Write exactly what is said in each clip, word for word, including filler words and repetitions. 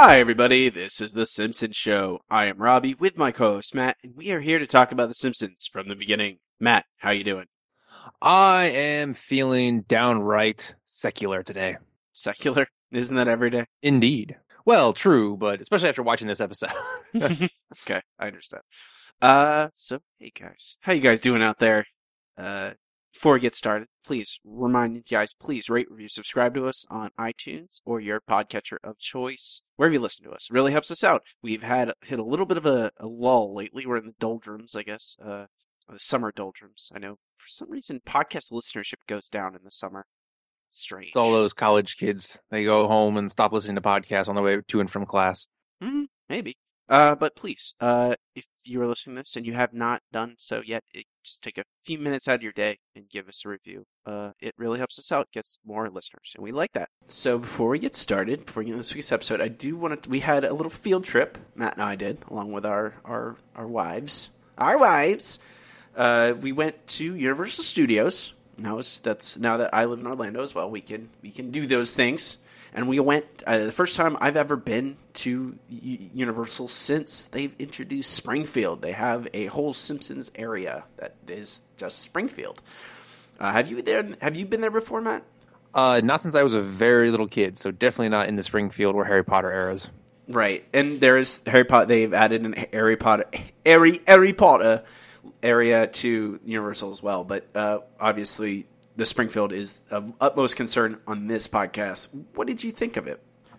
Hi, everybody. This is The Simpsons Show. I am Robbie with my co-host Matt, and we are here to talk about The Simpsons from the beginning. Matt, how you doing? I am feeling downright secular today. Secular? Isn't that every day? Indeed. Well, true, but especially after watching this episode. Okay, I understand. Uh, so, hey guys. How you guys doing out there? Uh, before we get started, please remind you guys, please rate, review, subscribe to us on iTunes or your podcatcher of choice, wherever you listen to us. It really helps us out. We've had hit a little bit of a, a lull lately. We're in the doldrums, I guess. Uh, the summer doldrums. I know for some reason podcast listenership goes down in the summer. It's strange. It's all those college kids. They go home and stop listening to podcasts on their way to and from class. Mm, maybe. Uh, but please, uh, if you are listening to this and you have not done so yet, it, just take a few minutes out of your day and give us a review. Uh, it really helps us out, gets more listeners, and we like that. So before we get started, before we get into this week's episode, I do want to, we had a little field trip, Matt and I did, along with our, our, our wives. Our wives! Uh, we went to Universal Studios. Now, it's, that's, now that I live in Orlando as well, we can, we can do those things. And we went, uh, the first time I've ever been to U- Universal since they've introduced Springfield. They have a whole Simpsons area that is just Springfield. Uh, have you there? Have you been there before, Matt? Uh, not since I was a very little kid, so definitely not in the Springfield or Harry Potter eras. Right, and there is Harry Potter. They've added an Harry Potter, Harry Harry Potter area to Universal as well. But uh, obviously, the Springfield is of utmost concern on this podcast. What did you think of it?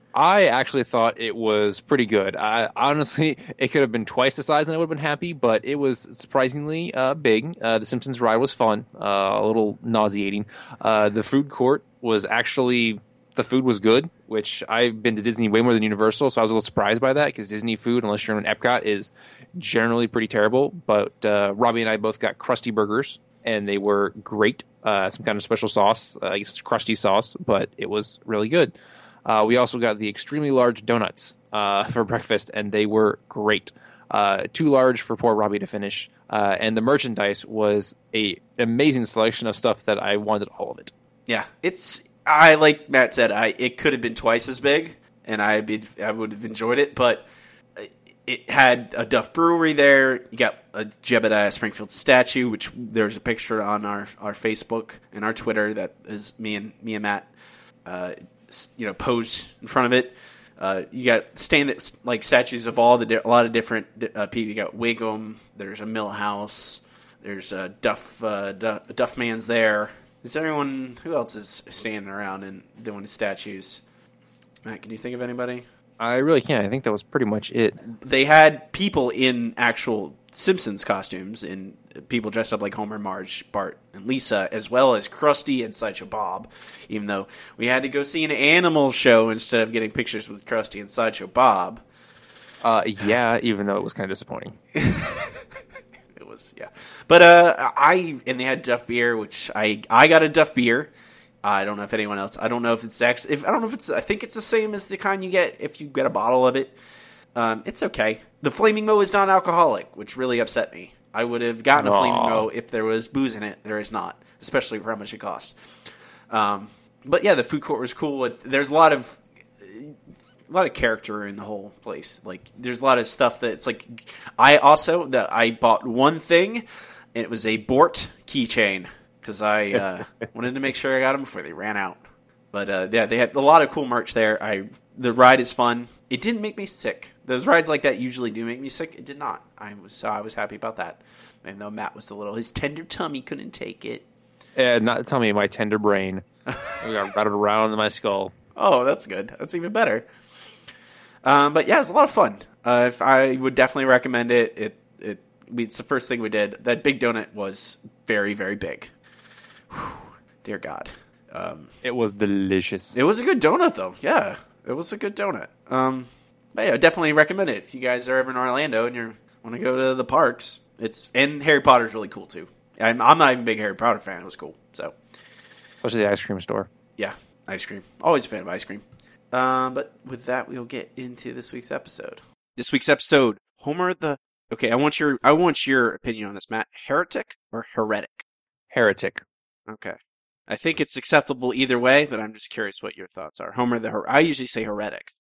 I actually thought it was pretty good. I, honestly, it could have been twice the size and I would have been happy, but it was surprisingly uh, big. Uh, the Simpsons ride was fun, uh, a little nauseating. Uh, the food court was actually, the food was good, which I've been to Disney way more than Universal, so I was a little surprised by that because Disney food, unless you're in Epcot, is generally pretty terrible. But uh, Robbie and I both got Krusty Burgers, and they were great. Uh, some kind of special sauce, uh, I guess it's crusty sauce, but it was really good. Uh, we also got the extremely large donuts uh, for breakfast, and they were great. Uh, too large for poor Robbie to finish. Uh, and the merchandise was a amazing selection of stuff that I wanted all of it. Yeah, it's I like Matt said. I it could have been twice as big, and I be I would have enjoyed it, but it had a Duff Brewery there. You got a Jebediah Springfield statue, which there's a picture on our, our Facebook and our Twitter that is me and me and Matt, uh, you know, posed in front of it. Uh, you got stand like statues of all the di- a lot of different uh, people. You got Wiggum. There's a Millhouse. There's a Duff uh, Duff, Duff Man's there. Is there anyone who else is standing around and doing the statues? Matt, can you think of anybody? I really can't. I think that was pretty much it. They had people in actual Simpsons costumes and people dressed up like Homer, Marge, Bart, and Lisa, as well as Krusty and Sideshow Bob, even though we had to go see an animal show instead of getting pictures with Krusty and Sideshow Bob. Uh, yeah, even though it was kind of disappointing. It was, yeah. But, uh, I, and they had Duff Beer, which I, I got a Duff Beer. I don't know if anyone else. I don't know if it's actually. If I don't know if it's. I think it's the same as the kind you get if you get a bottle of it. Um, it's okay. The Flaming Moe is non-alcoholic, which really upset me. I would have gotten a Flaming Moe if there was booze in it. There is not, especially for how much it costs. Um, but yeah, the food court was cool. It, there's a lot of a lot of character in the whole place. Like there's a lot of stuff that it's like. I also that I bought one thing, and it was a Bort keychain. Because I uh, wanted to make sure I got them before they ran out. But uh, yeah, they had a lot of cool merch there. I the ride is fun. It didn't make me sick. Those rides like that usually do make me sick. It did not. I was so I was happy about that. Even though Matt was a little, his tender tummy couldn't take it. Yeah, not tell me my tender brain. We got rattled around in my skull. Oh, that's good. That's even better. Um, but yeah, it was a lot of fun. Uh, if I would definitely recommend it. It it we, it's the first thing we did. That big donut was very very big. Whew, dear God. Um, it was delicious. It was a good donut, though. Yeah, it was a good donut. Um, but yeah, definitely recommend it. If you guys are ever in Orlando and you want to go to the parks, it's and Harry Potter's really cool, too. I'm, I'm not even a big Harry Potter fan. It was cool. So, especially the ice cream store. Yeah, ice cream. Always a fan of ice cream. Um, but with that, we'll get into this week's episode. This week's episode, Homer the... Okay, I want your I want your opinion on this, Matt. Heretic or heretic? Heretic. Okay. I think it's acceptable either way, but I'm just curious what your thoughts are. Homer the Her- I usually say heretic.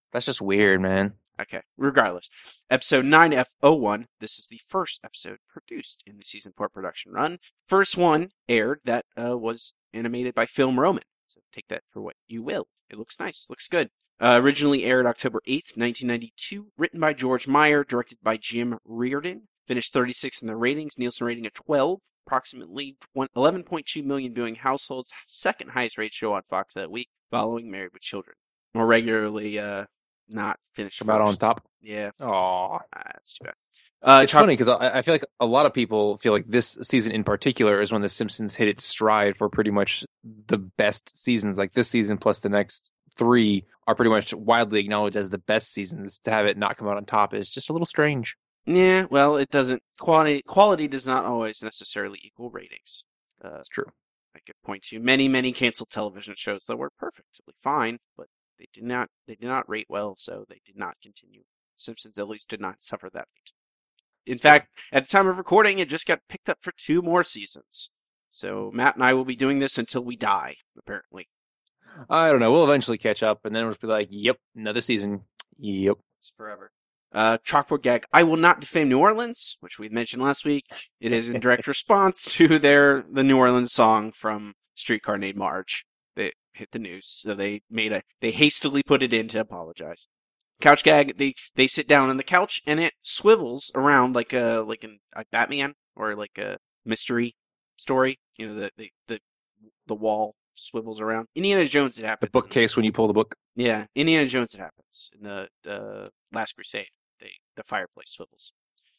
That's just weird, man. Okay, regardless. Episode nine F oh one, this is the first episode produced in the season four production run. First one aired that uh, was animated by Film Roman, so take that for what you will. It looks nice, looks good. Uh, originally aired October eighth, nineteen ninety-two, written by George Meyer, directed by Jim Reardon. Finished thirty-sixth in the ratings, Nielsen rating of twelve, approximately eleven point two million viewing households, second highest rated show on Fox that week, following Married with Children. More regularly, uh, not finished About first. on top. Yeah. Aw. Ah, that's too bad. Uh, It's Chuck- funny because I, I feel like a lot of people feel like this season in particular is when The Simpsons hit its stride for pretty much the best seasons. Like this season plus the next three are pretty much widely acknowledged as the best seasons. To have it not come out on top is just a little strange. Yeah, well, it doesn't. Quality quality does not always necessarily equal ratings. Uh, That's true. I could point to many, many canceled television shows that were perfectly fine, but they did not. They did not rate well, so they did not continue. Simpsons at least did not suffer that fate. In fact, at the time of recording, it just got picked up for two more seasons. So Matt and I will be doing this until we die, apparently. I don't know. We'll eventually catch up, and then we'll just be like, "Yep, another season. Yep." It's forever. Uh, chalkboard gag. I will not defame New Orleans, which we mentioned last week. It is in direct response to their the New Orleans song from Streetcar Named Marge. They hit the news, so they made a they hastily put it in to apologize. Couch gag. They they sit down on the couch and it swivels around like a like an a Batman or like a mystery story. You know the the the, the wall swivels around. Indiana Jones. It The happens. bookcase when you pull the book. Yeah, Indiana Jones. It happens in the the Last Crusade. They, the fireplace swivels.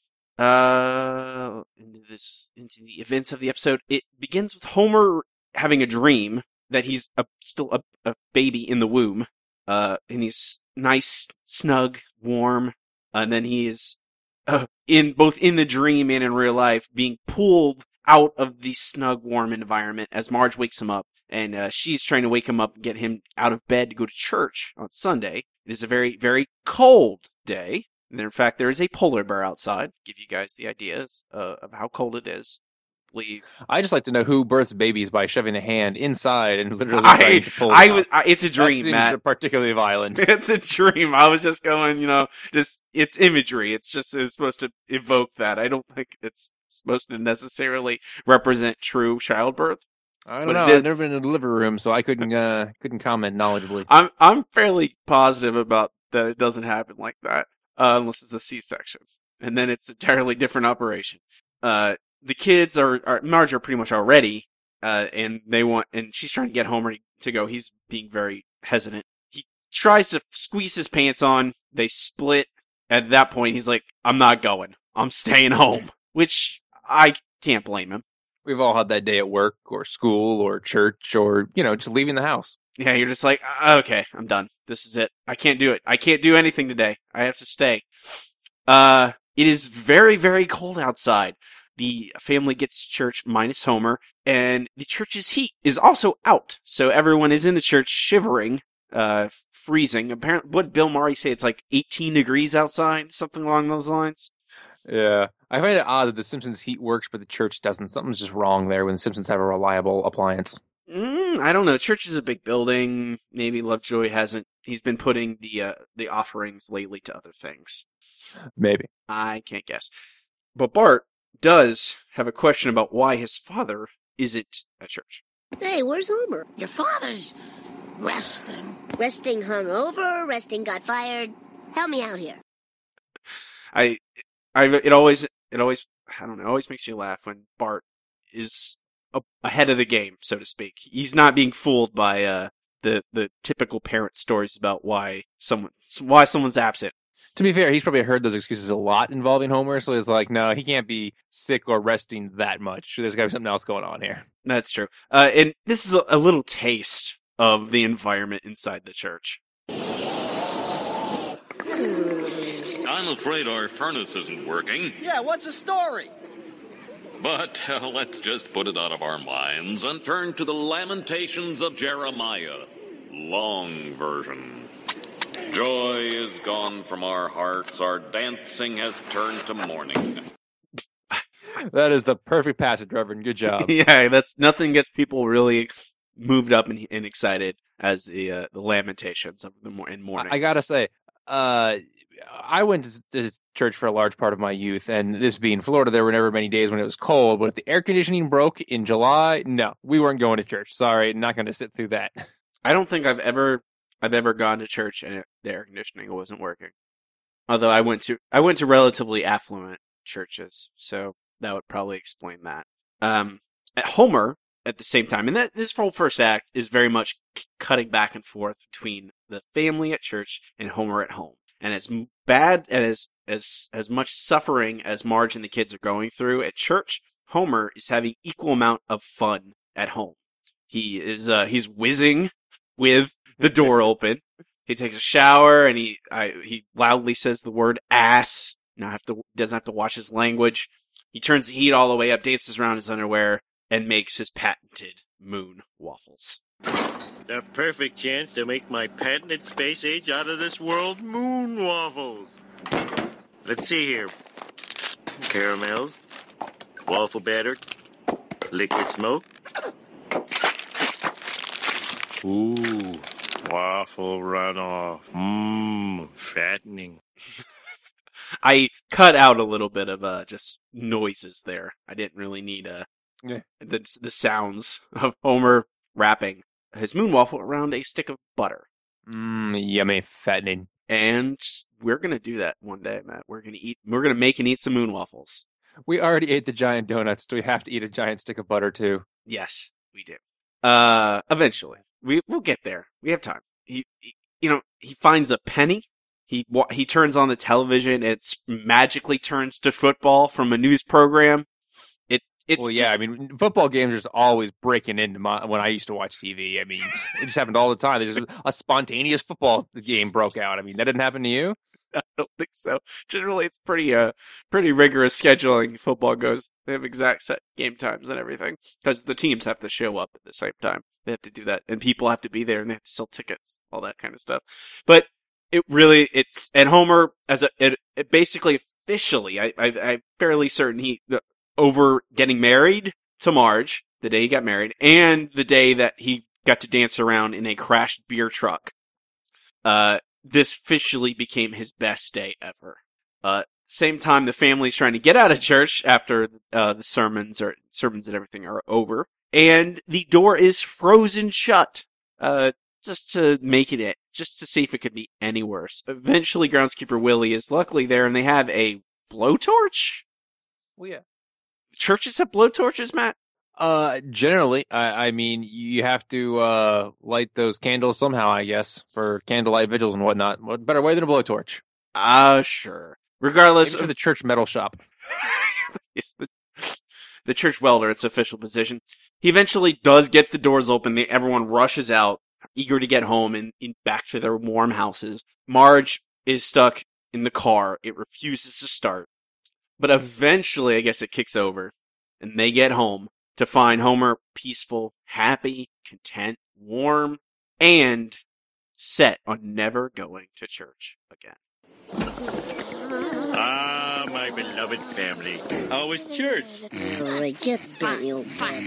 Uh, into this, into the events of the episode, it begins with Homer having a dream that he's a, still a, a baby in the womb. Uh, and he's nice, snug, warm, and then he is uh, in both in the dream and in real life being pulled out of the snug, warm environment as Marge wakes him up, and uh, she's trying to wake him up and get him out of bed to go to church on Sunday. It is a very, very cold day. And in fact, there is a polar bear outside. Give you guys the ideas uh, of how cold it is. Leave. I just like to know who births babies by shoving a hand inside and literally I, trying to pull them I out. was. I, it's a dream, that seems Matt. particularly violent. It's a dream. I was just going, you know, just it's imagery. It's just it's supposed to evoke that. I don't think it's supposed to necessarily represent true childbirth. I don't But know. it is- I've never been in a delivery room, so I couldn't uh, couldn't comment knowledgeably. I'm I'm fairly positive about that it doesn't happen like that, uh, unless it's a C-section, and then it's an entirely different operation. Uh, the kids are, are Marge are pretty much already, uh, and they want, and she's trying to get Homer to go. He's being very hesitant. He tries to squeeze his pants on. They split. At that point, he's like, "I'm not going. I'm staying home," which I can't blame him. We've all had that day at work or school or church or, you know, just leaving the house. Yeah, you're just like, "Uh, okay, I'm done. This is it. I can't do it. I can't do anything today. I have to stay." Uh, it is very, very cold outside. The family gets to church minus Homer, and the church's heat is also out. So everyone is in the church shivering, uh, freezing. Apparently, what did Bill Murray say? It's like eighteen degrees outside, something along those lines. Yeah. I find it odd that the Simpsons heat works, but the church doesn't. Something's just wrong there when the Simpsons have a reliable appliance. Mm, I don't know. Church is a big building. Maybe Lovejoy hasn't. He's been putting the uh, the offerings lately to other things. Maybe. I can't guess. But Bart does have a question about why his father isn't at church. Hey, where's Homer? Your father's resting. Resting hungover, resting got fired. Help me out here. I, I, it always, it always, I don't know, it always makes me laugh when Bart is a, ahead of the game, so to speak. He's not being fooled by uh, the the typical parent stories about why someone why someone's absent. To be fair, he's probably heard those excuses a lot involving Homer, so he's like, no, he can't be sick or resting that much. There's got to be something else going on here. That's true. Uh, and this is a, a little taste of the environment inside the church. I'm afraid our furnace isn't working, Yeah, what's the story? but uh, let's just put it out of our minds and turn to the Lamentations of Jeremiah, long version. Joy is gone from our hearts, our dancing has turned to mourning. That is the perfect passage, Reverend. Good job. Yeah, that's nothing gets people really moved up and, and excited as the uh, the Lamentations of the mor- in mourning. I, I gotta say, Uh, I went to, to church for a large part of my youth, and this being Florida, there were never many days when it was cold. But if the air conditioning broke in July, no, we weren't going to church. Sorry, not going to sit through that. I don't think I've ever I've ever gone to church and it, the air conditioning wasn't working. Although I went to I went to relatively affluent churches, so that would probably explain that. Um, at Homer, at the same time, and that this whole first act is very much c- cutting back and forth between the family at church and Homer at home. And as bad and as as as much suffering as Marge and the kids are going through at church, Homer is having equal amount of fun at home. He is uh, he's whizzing with the door open. He takes a shower and he I, he loudly says the word ass. Now have to doesn't have to watch his language. He turns the heat all the way up, dances around his underwear, and makes his patented moon waffles. The perfect chance to make my patented space age out of this world moon waffles. Let's see here. Caramels, waffle batter, liquid smoke. Ooh, waffle runoff. Mmm, fattening. I cut out a little bit of uh, just noises there. I didn't really need uh, Yeah. the the sounds of Homer wrapping his moon waffle around a stick of butter. Mmm, yummy, fattening. And we're gonna do that one day, Matt. We're gonna eat. We're gonna make and eat some moon waffles. We already ate the giant donuts. Do we have to eat a giant stick of butter too? Yes, we do. Uh, eventually, we we'll get there. We have time. He, he you know, he finds a penny. He wa- he turns on the television. It magically turns to football from a news program. It it's Well, yeah, just- I mean, football games are just always breaking into my when I used to watch T V. I mean, it just happened all the time. There's a spontaneous football game broke out. I mean, that didn't happen to you? I don't think so. Generally, it's pretty uh pretty rigorous scheduling. Football goes. They have exact set game times and everything because the teams have to show up at the same time. They have to do that, and people have to be there, and they have to sell tickets, all that kind of stuff. But it really, it's and Homer as a it, it basically officially, I, I I'm fairly certain he the, over getting married to Marge the day he got married, and the day that he got to dance around in a crashed beer truck. Uh. This officially became his best day ever. Uh, same time, the family's trying to get out of church after uh, the sermons or sermons and everything are over, and the door is frozen shut. Uh, just to make it, just to see if it could be any worse. Eventually, groundskeeper Willie is luckily there, and they have a blowtorch. Well, yeah. Churches have blowtorches, Matt. Uh, generally, I, I mean, you have to uh light those candles somehow, I guess, for candlelight vigils and whatnot. What better way than a blowtorch? Ah, uh, sure. Regardless Maybe for of the church metal shop. Yes, the, the church welder, its official position. He eventually does get the doors open. They, everyone rushes out, eager to get home and, and back to their warm houses. Marge is stuck in the car. It refuses to start. But eventually, I guess it kicks over, and they get home to find Homer peaceful, happy, content, warm, and set on never going to church again. Ah, my beloved family. How was church? Alright, get that, you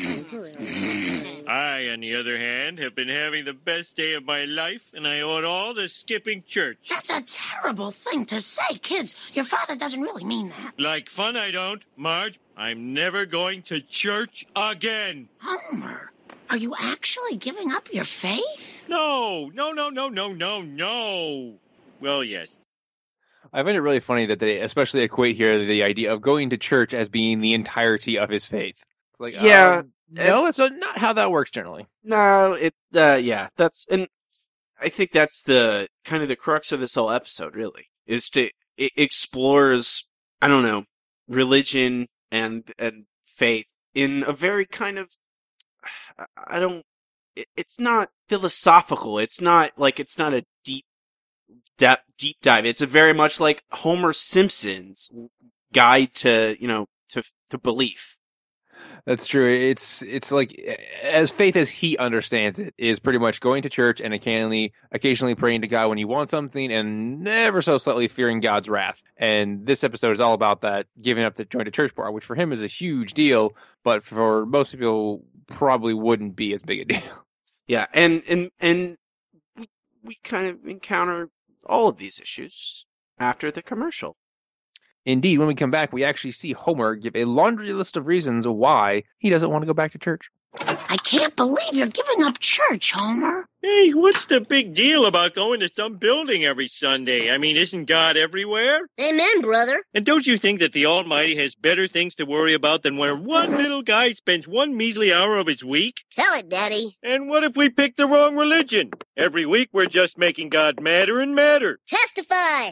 I, on the other hand, have been having the best day of my life, and I owe it all to skipping church. That's a terrible thing to say, kids. Your father doesn't really mean that. Like fun, I don't. Marge, I'm never going to church again. Homer, are you actually giving up your faith? No, no, no, no, no, no, no. Well, yes. I find it really funny that they especially equate here the idea of going to church as being the entirety of his faith. It's like, Yeah, um, no, it's not how that works generally. No, it, uh, yeah, that's, and I think that's the, kind of the crux of this whole episode, really, is to, it explores, I don't know, religion and, and faith in a very kind of, I don't, it, it's not philosophical, it's not, like, it's not a deep, depth, deep dive, it's a very much like Homer Simpson's guide to, you know, to, to belief. That's true. It's it's like as faith as he understands it is pretty much going to church and occasionally occasionally praying to God when you want something and never so slightly fearing God's wrath. And this episode is all about that, giving up the joint to church part, which for him is a huge deal, but for most people probably wouldn't be as big a deal. Yeah, and and and we we kind of encounter all of these issues after the commercial. Indeed, when we come back, we actually see Homer give a laundry list of reasons why he doesn't want to go back to church. I can't believe you're giving up church, Homer. Hey, what's the big deal about going to some building every Sunday? I mean, isn't God everywhere? Amen, brother. And don't you think that the Almighty has better things to worry about than where one little guy spends one measly hour of his week? Tell it, Daddy. And what if we pick the wrong religion? Every week we're just making God madder and madder. Testify.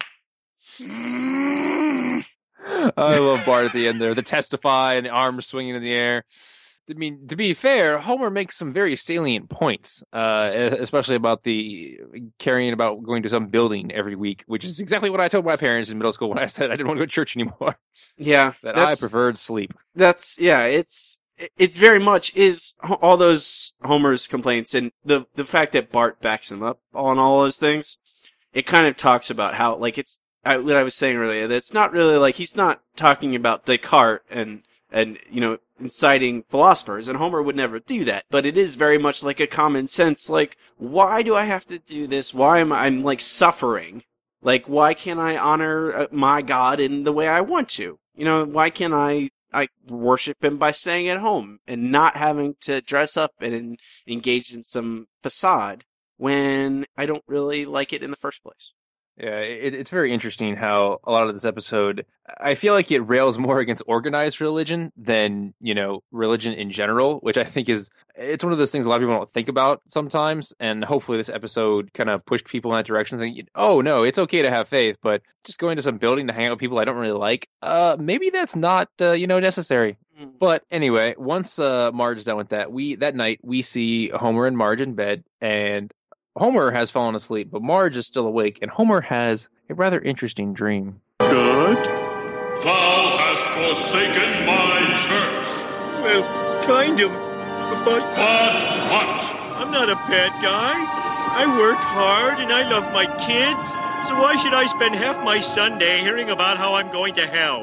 I love Bart at the end there. The testify and the arms swinging in the air. I mean, to be fair, Homer makes some very salient points, uh, especially about the caring about going to some building every week, which is exactly what I told my parents in middle school when I said I didn't want to go to church anymore. Yeah. That I preferred sleep. That's, yeah, it's, it very much is all those Homer's complaints, and the, the fact that Bart backs him up on all those things, it kind of talks about how, like, it's, I, what I was saying earlier, that it's not really like, he's not talking about Descartes and, and, you know, inciting philosophers, and Homer would never do that, but it is very much like a common sense, like, why do I have to do this? Why am I, I'm, like, suffering? Like, why can't I honor my God in the way I want to? You know, why can't I, I worship him by staying at home and not having to dress up and engage in some facade when I don't really like it in the first place? Yeah, it, it's very interesting how a lot of this episode, I feel like it rails more against organized religion than, you know, religion in general, which I think is, it's one of those things a lot of people don't think about sometimes. And hopefully this episode kind of pushed people in that direction, thinking, oh, no, it's okay to have faith, but just going to some building to hang out with people I don't really like, uh, maybe that's not, uh, you know, necessary. Mm. But anyway, once uh, Marge is done with that, we that night we see Homer and Marge in bed, and Homer has fallen asleep, but Marge is still awake, and Homer has a rather interesting dream. God? Thou hast forsaken my church. Well, kind of, but... But what? I'm not a bad guy. I work hard, and I love my kids, so why should I spend half my Sunday hearing about how I'm going to hell?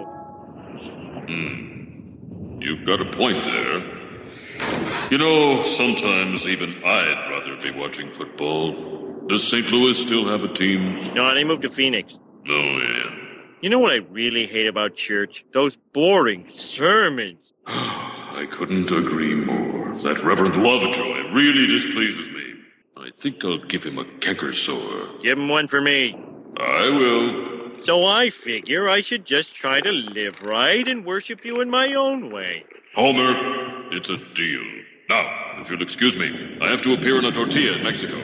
Hmm. You've got a point there. You know, sometimes even I'd rather be watching football. Does Saint Louis still have a team? No, they moved to Phoenix. Oh, yeah. You know what I really hate about church? Those boring sermons. I couldn't agree more. That Reverend Lovejoy really displeases me. I think I'll give him a kegger sore. Give him one for me. I will. So I figure I should just try to live right and worship you in my own way. Homer, it's a deal. Now, if you'll excuse me, I have to appear in a tortilla in Mexico.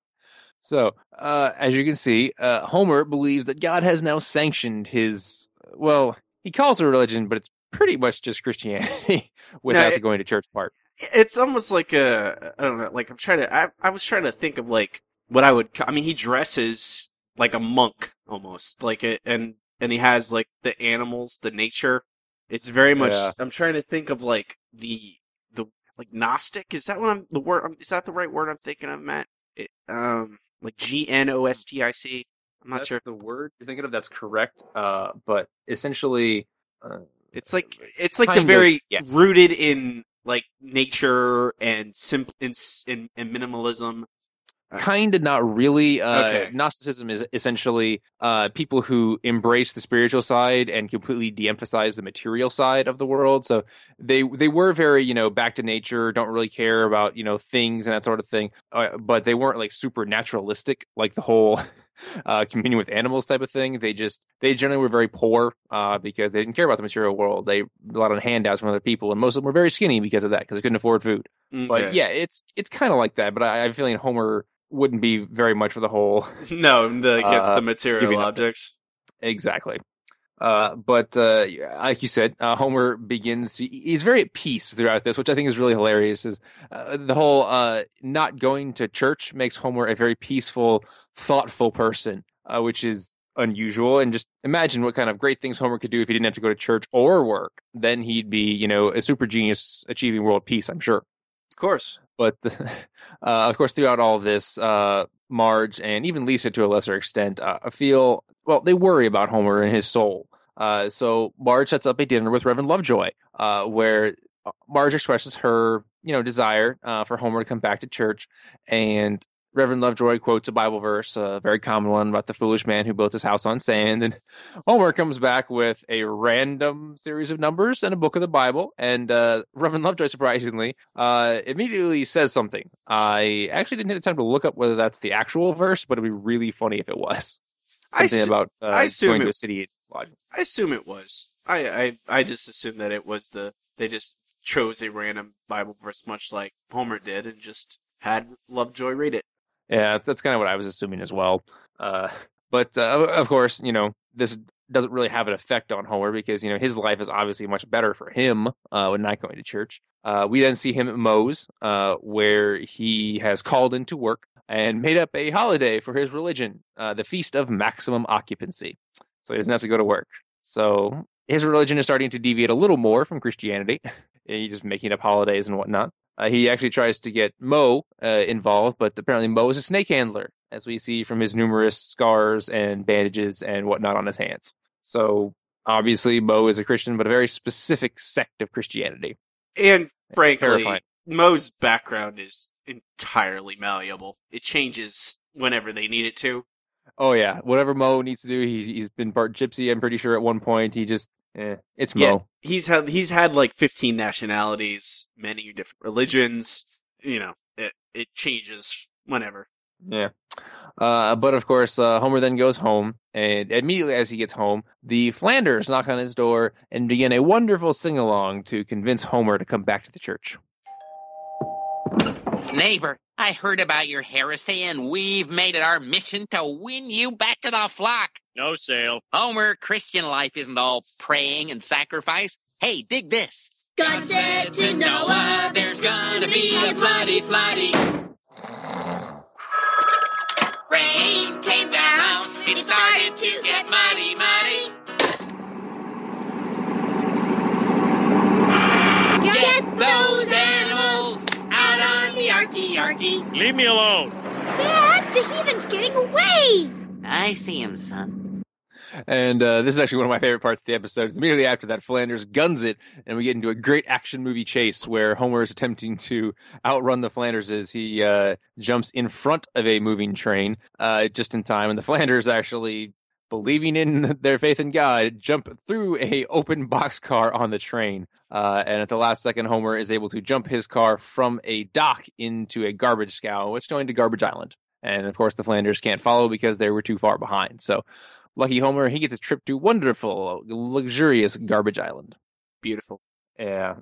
So, uh, as you can see, uh, Homer believes that God has now sanctioned his, well, he calls it a religion, but it's pretty much just Christianity without no, it, the going to church part. It's almost like a, I don't know, like I'm trying to, I, I was trying to think of like what I would, I mean, he dresses like a monk almost, like it, and, and he has like the animals, the nature. It's very much, yeah. I'm trying to think of like the, the, like Gnostic, is that what I'm, the word, is that the right word I'm thinking of, Matt? It, um, like G N O S T I C? I'm not that's sure if the word you're thinking of that's correct, uh, but essentially, uh, it's like, it's like the very, of, yeah. rooted in like nature and simple, in, in, in minimalism. Kind of, not really. Uh, okay. Gnosticism is essentially uh, people who embrace the spiritual side and completely de-emphasize the material side of the world. So they they were very, you know, back to nature, don't really care about, you know, things and that sort of thing. Uh, but they weren't like super naturalistic, like the whole uh, communion with animals type of thing. They just they generally were very poor uh, because they didn't care about the material world. They relied on handouts from other people, and most of them were very skinny because of that, because they couldn't afford food. Okay. But yeah, it's it's kind of like that. But I, I'm feeling Homer wouldn't be very much for the whole. No, the, against uh, the material objects. Exactly. Uh, but uh, like you said, uh, Homer begins, he's very at peace throughout this, which I think is really hilarious. Is uh, the whole uh, not going to church makes Homer a very peaceful, thoughtful person, uh, which is unusual. And just imagine what kind of great things Homer could do if he didn't have to go to church or work. Then he'd be, you know, a super genius achieving world peace, I'm sure. Of course. But, uh, of course, throughout all of this, uh, Marge and even Lisa, to a lesser extent, uh, feel, well, they worry about Homer and his soul. Uh, so Marge sets up a dinner with Reverend Lovejoy, uh, where Marge expresses her, you know, desire uh, for Homer to come back to church. And Reverend Lovejoy quotes a Bible verse, a very common one about the foolish man who built his house on sand. And Homer comes back with a random series of numbers and a book of the Bible. And uh, Reverend Lovejoy, surprisingly, uh, immediately says something. I actually didn't take the time to look up whether that's the actual verse, but it'd be really funny if it was. Something I about uh, I assume going it, to a city lodge. I assume it was. I, I, I just assumed that it was the... They just chose a random Bible verse, much like Homer did, and just had Lovejoy read it. Yeah, that's, that's kind of what I was assuming as well. Uh, but, uh, of course, you know, this doesn't really have an effect on Homer because, you know, his life is obviously much better for him uh, when not going to church. Uh, we then see him at Moe's, uh, where he has called into work and made up a holiday for his religion, uh, the Feast of Maximum Occupancy. So he doesn't have to go to work. So his religion is starting to deviate a little more from Christianity. He's just making up holidays and whatnot. Uh, he actually tries to get Moe uh, involved, but apparently Moe is a snake handler, as we see from his numerous scars and bandages and whatnot on his hands. So obviously Moe is a Christian, but a very specific sect of Christianity. And frankly, Terrifying. Moe's background is entirely malleable. It changes whenever they need it to. Oh yeah, whatever Moe needs to do, he, he's been part gypsy, I'm pretty sure at one point. He just, eh, it's Yeah, Moe. he's had he's had like fifteen nationalities, many different religions. You know, it it changes whenever. Yeah. Uh, but of course, uh, Homer then goes home, and immediately as he gets home, the Flanders knock on his door and begin a wonderful sing-along to convince Homer to come back to the church. Neighbor, I heard about your heresy, and we've made it our mission to win you back to the flock. No sale. Homer, Christian life isn't all praying and sacrifice. Hey, dig this. God said to Noah, there's gonna be a floody, floody. Rain came down, it started to get muddy, muddy. Get those animals out on the arky, arky. Leave me alone. Dad, the heathen's getting away! I see him, son. And uh, this is actually one of my favorite parts of the episode. It's immediately after that, Flanders guns it, and we get into a great action movie chase where Homer is attempting to outrun the Flanderses. He uh, jumps in front of a moving train uh, just in time, and the Flanders actually, believing in their faith in God, jump through a open boxcar on the train. Uh, and at the last second, Homer is able to jump his car from a dock into a garbage scow, which is going to Garbage Island. And of course, the Flanders can't follow because they were too far behind. So, lucky Homer, he gets a trip to wonderful, luxurious Garbage Island. Beautiful. Yeah.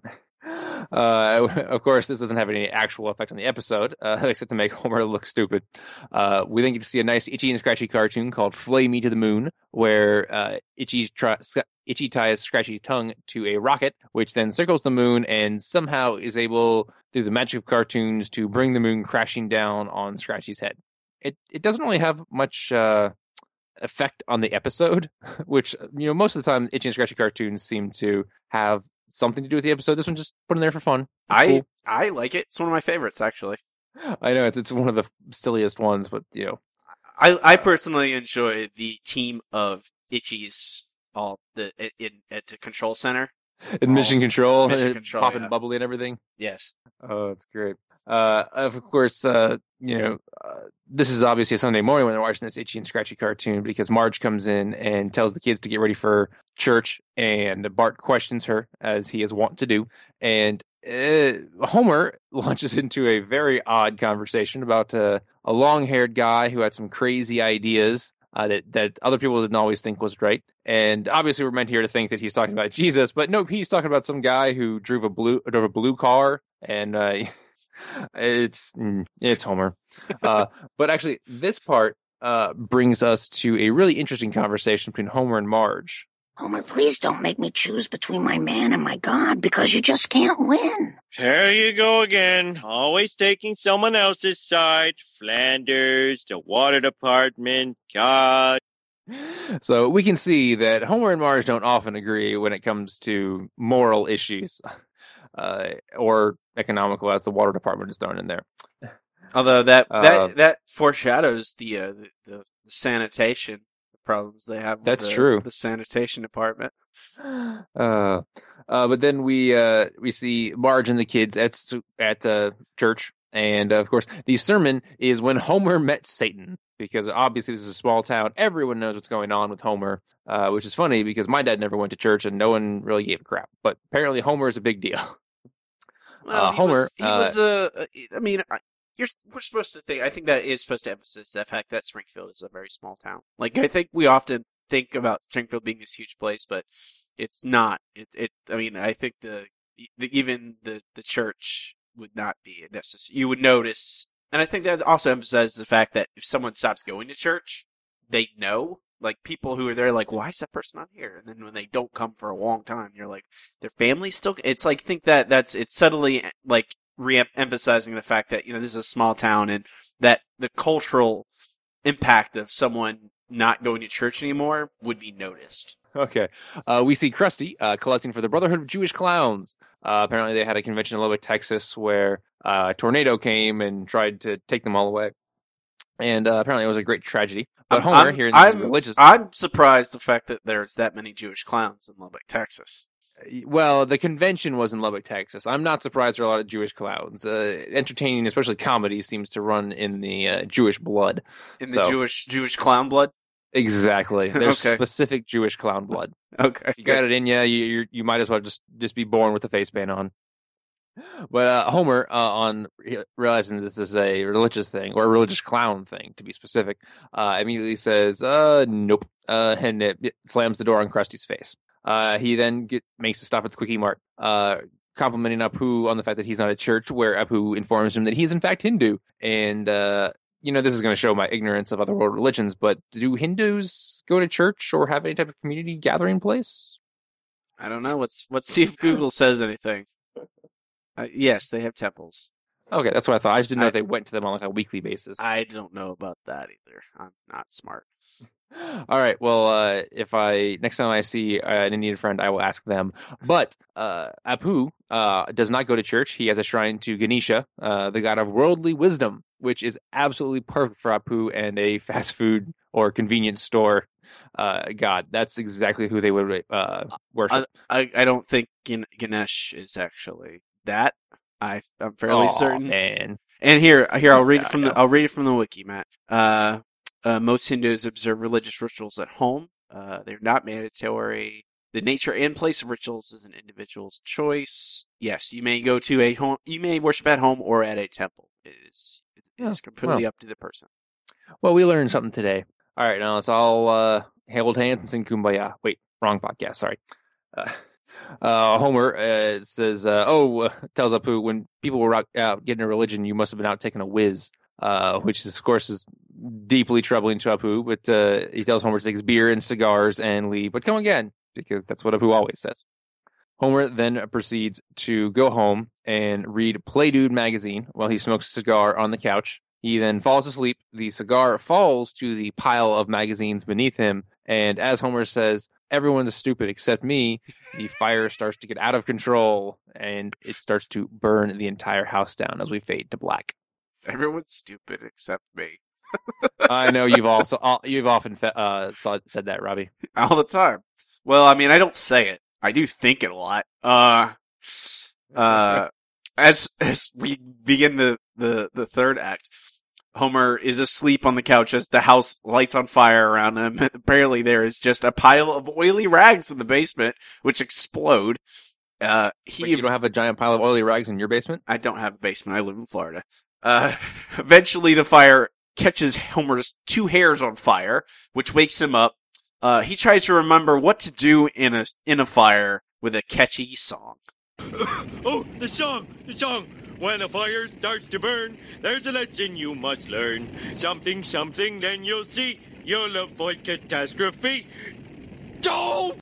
Uh, of course, this doesn't have any actual effect on the episode, uh, except to make Homer look stupid. Uh, we then get to see a nice Itchy and Scratchy cartoon called Flay Me to the Moon, where uh, Itchy, try, Itchy ties Scratchy's tongue to a rocket, which then circles the moon and somehow is able, through the magic of cartoons, to bring the moon crashing down on Scratchy's head. It it doesn't really have much uh, effect on the episode, which, you know, most of the time Itchy and Scratchy cartoons seem to have something to do with the episode. This one just put in there for fun. It's I cool. I like it. It's one of my favorites, actually. I know it's it's one of the silliest ones, but you know, I I personally enjoy the team of Itchies all the in at the control center. in Mission Oh, Control, Mission uh, Control, popping yeah. bubbly and everything. Yes. Oh, it's great. Uh, of course, uh, you know, uh, this is obviously a Sunday morning when they're watching this Itchy and Scratchy cartoon because Marge comes in and tells the kids to get ready for church, and Bart questions her, as he is wont to do, and uh, Homer launches into a very odd conversation about uh, a long-haired guy who had some crazy ideas uh, that, that other people didn't always think was right. And obviously we're meant here to think that he's talking about Jesus, but nope, he's talking about some guy who drove a blue, drove a blue car, and uh, it's it's Homer. Uh, but actually, this part uh, brings us to a really interesting conversation between Homer and Marge. Homer, please don't make me choose between my man and my God, because you just can't win. There you go again. Always taking someone else's side. Flanders, the water department, God. So we can see that Homer and Marge don't often agree when it comes to moral issues, uh, or economical, as the water department is thrown in there. Although that Uh, that that foreshadows the uh, the, the, the sanitation problems they have. With That's the, true. The sanitation department. Uh, uh, but then we uh, we see Marge and the kids at s- at uh, church, And, uh, of course, the sermon is when Homer met Satan, because obviously this is a small town. Everyone knows what's going on with Homer, uh, which is funny because my dad never went to church and no one really gave a crap. But apparently Homer is a big deal. Well, uh, he Homer, was, he uh, was uh, I mean, I- you're we're supposed to think. I think that is supposed to emphasize the fact that Springfield is a very small town. Like I think we often think about Springfield being this huge place, but it's not. It. It. I mean, I think the, the even the the church would not be necessary. You would notice, and I think that also emphasizes the fact that if someone stops going to church, they know. Like people who are there, like, why is that person not here? And then when they don't come for a long time, you're like, their family's still. It's like think that that's it's subtly like re-emphasizing the fact that you know this is a small town and that the cultural impact of someone not going to church anymore would be noticed. Okay. Uh, we see Krusty uh, collecting for the Brotherhood of Jewish Clowns. Uh, apparently they had a convention in Lubbock, Texas, where uh, a tornado came and tried to take them all away. And uh, apparently it was a great tragedy. But Homer, I'm, here in this I'm, religious... I'm surprised the fact that there's that many Jewish clowns in Lubbock, Texas. Well, the convention was in Lubbock, Texas. I'm not surprised there are a lot of Jewish clowns. Uh, entertaining, especially comedy, seems to run in the uh, Jewish blood. In So- the Jewish Jewish clown blood? Exactly. There's Okay. specific Jewish clown blood. Okay. If you got it in you, you you're- you might as well just, just be born with a face band on. But uh, Homer, uh, on re- realizing this is a religious thing, or a religious clown thing, to be specific, uh, immediately says, uh, nope, uh, and it, it slams the door on Krusty's face. Uh, he then get, makes a stop at the Quickie Mart, uh, complimenting Apu on the fact that he's not at church, where Apu informs him that he's in fact Hindu. And, uh, you know, this is going to show my ignorance of other world religions, but do Hindus go to church or have any type of community gathering place? I don't know. Let's let's see if Google says anything. Uh, yes, they have temples. Okay, that's what I thought. I just didn't know I- if they went to them on like a weekly basis. I don't know about that either. I'm not smart. All right. Well, uh, if I next time I see uh, an Indian friend, I will ask them. But uh, Apu uh, does not go to church. He has a shrine to Ganesha, uh, the god of worldly wisdom, which is absolutely perfect for Apu and a fast food or convenience store uh, god. That's exactly who they would uh, worship. I I don't think Gan- Ganesh is actually that. I I'm fairly Aw, certain. man. And here here I'll read Yeah, it from I the know. I'll read it from the wiki, Matt. Uh, uh, most Hindus observe religious rituals at home. Uh, they're not mandatory. The nature and place of rituals is an individual's choice. Yes, you may go to a home. You may worship at home or at a temple. It is it Yeah, is completely well. up to the person. Well, we learned something today. All right, now let's all uh, hold hands and sing Kumbaya. Wait, wrong podcast. Sorry. Uh, uh, Homer uh, says, uh, "Oh," uh, tells Apu, when people were out, out getting a religion, you must have been out taking a whiz, uh, which is, of course is deeply troubling to Apu. But uh, he tells Homer to take his beer and cigars and leave, but come again, because that's what Apu always says. Homer then proceeds to go home and read Play Dude magazine while he smokes a cigar on the couch. He then falls asleep. The cigar falls to the pile of magazines beneath him. And as Homer says, everyone's stupid except me. The fire starts to get out of control and it starts to burn the entire house down as we fade to black. Everyone's stupid except me. I know you've also uh, you've often fe- uh, saw, said that, Robbie. All the time. Well, I mean, I don't say it. I do think it a lot. Uh, uh, as as we begin the, the, the third act, Homer is asleep on the couch as the house lights on fire around him. Apparently, there is just a pile of oily rags in the basement, which explode. Uh, he Wait, you don't have a giant pile of oily rags in your basement? I don't have a basement. I live in Florida. Uh, eventually the fire catches Homer's two hairs on fire, which wakes him up. Uh, he tries to remember what to do in a, in a fire with a catchy song. Oh, the song, the song. When a fire starts to burn, there's a lesson you must learn. Something, something, then you'll see. You'll avoid catastrophe. Don't!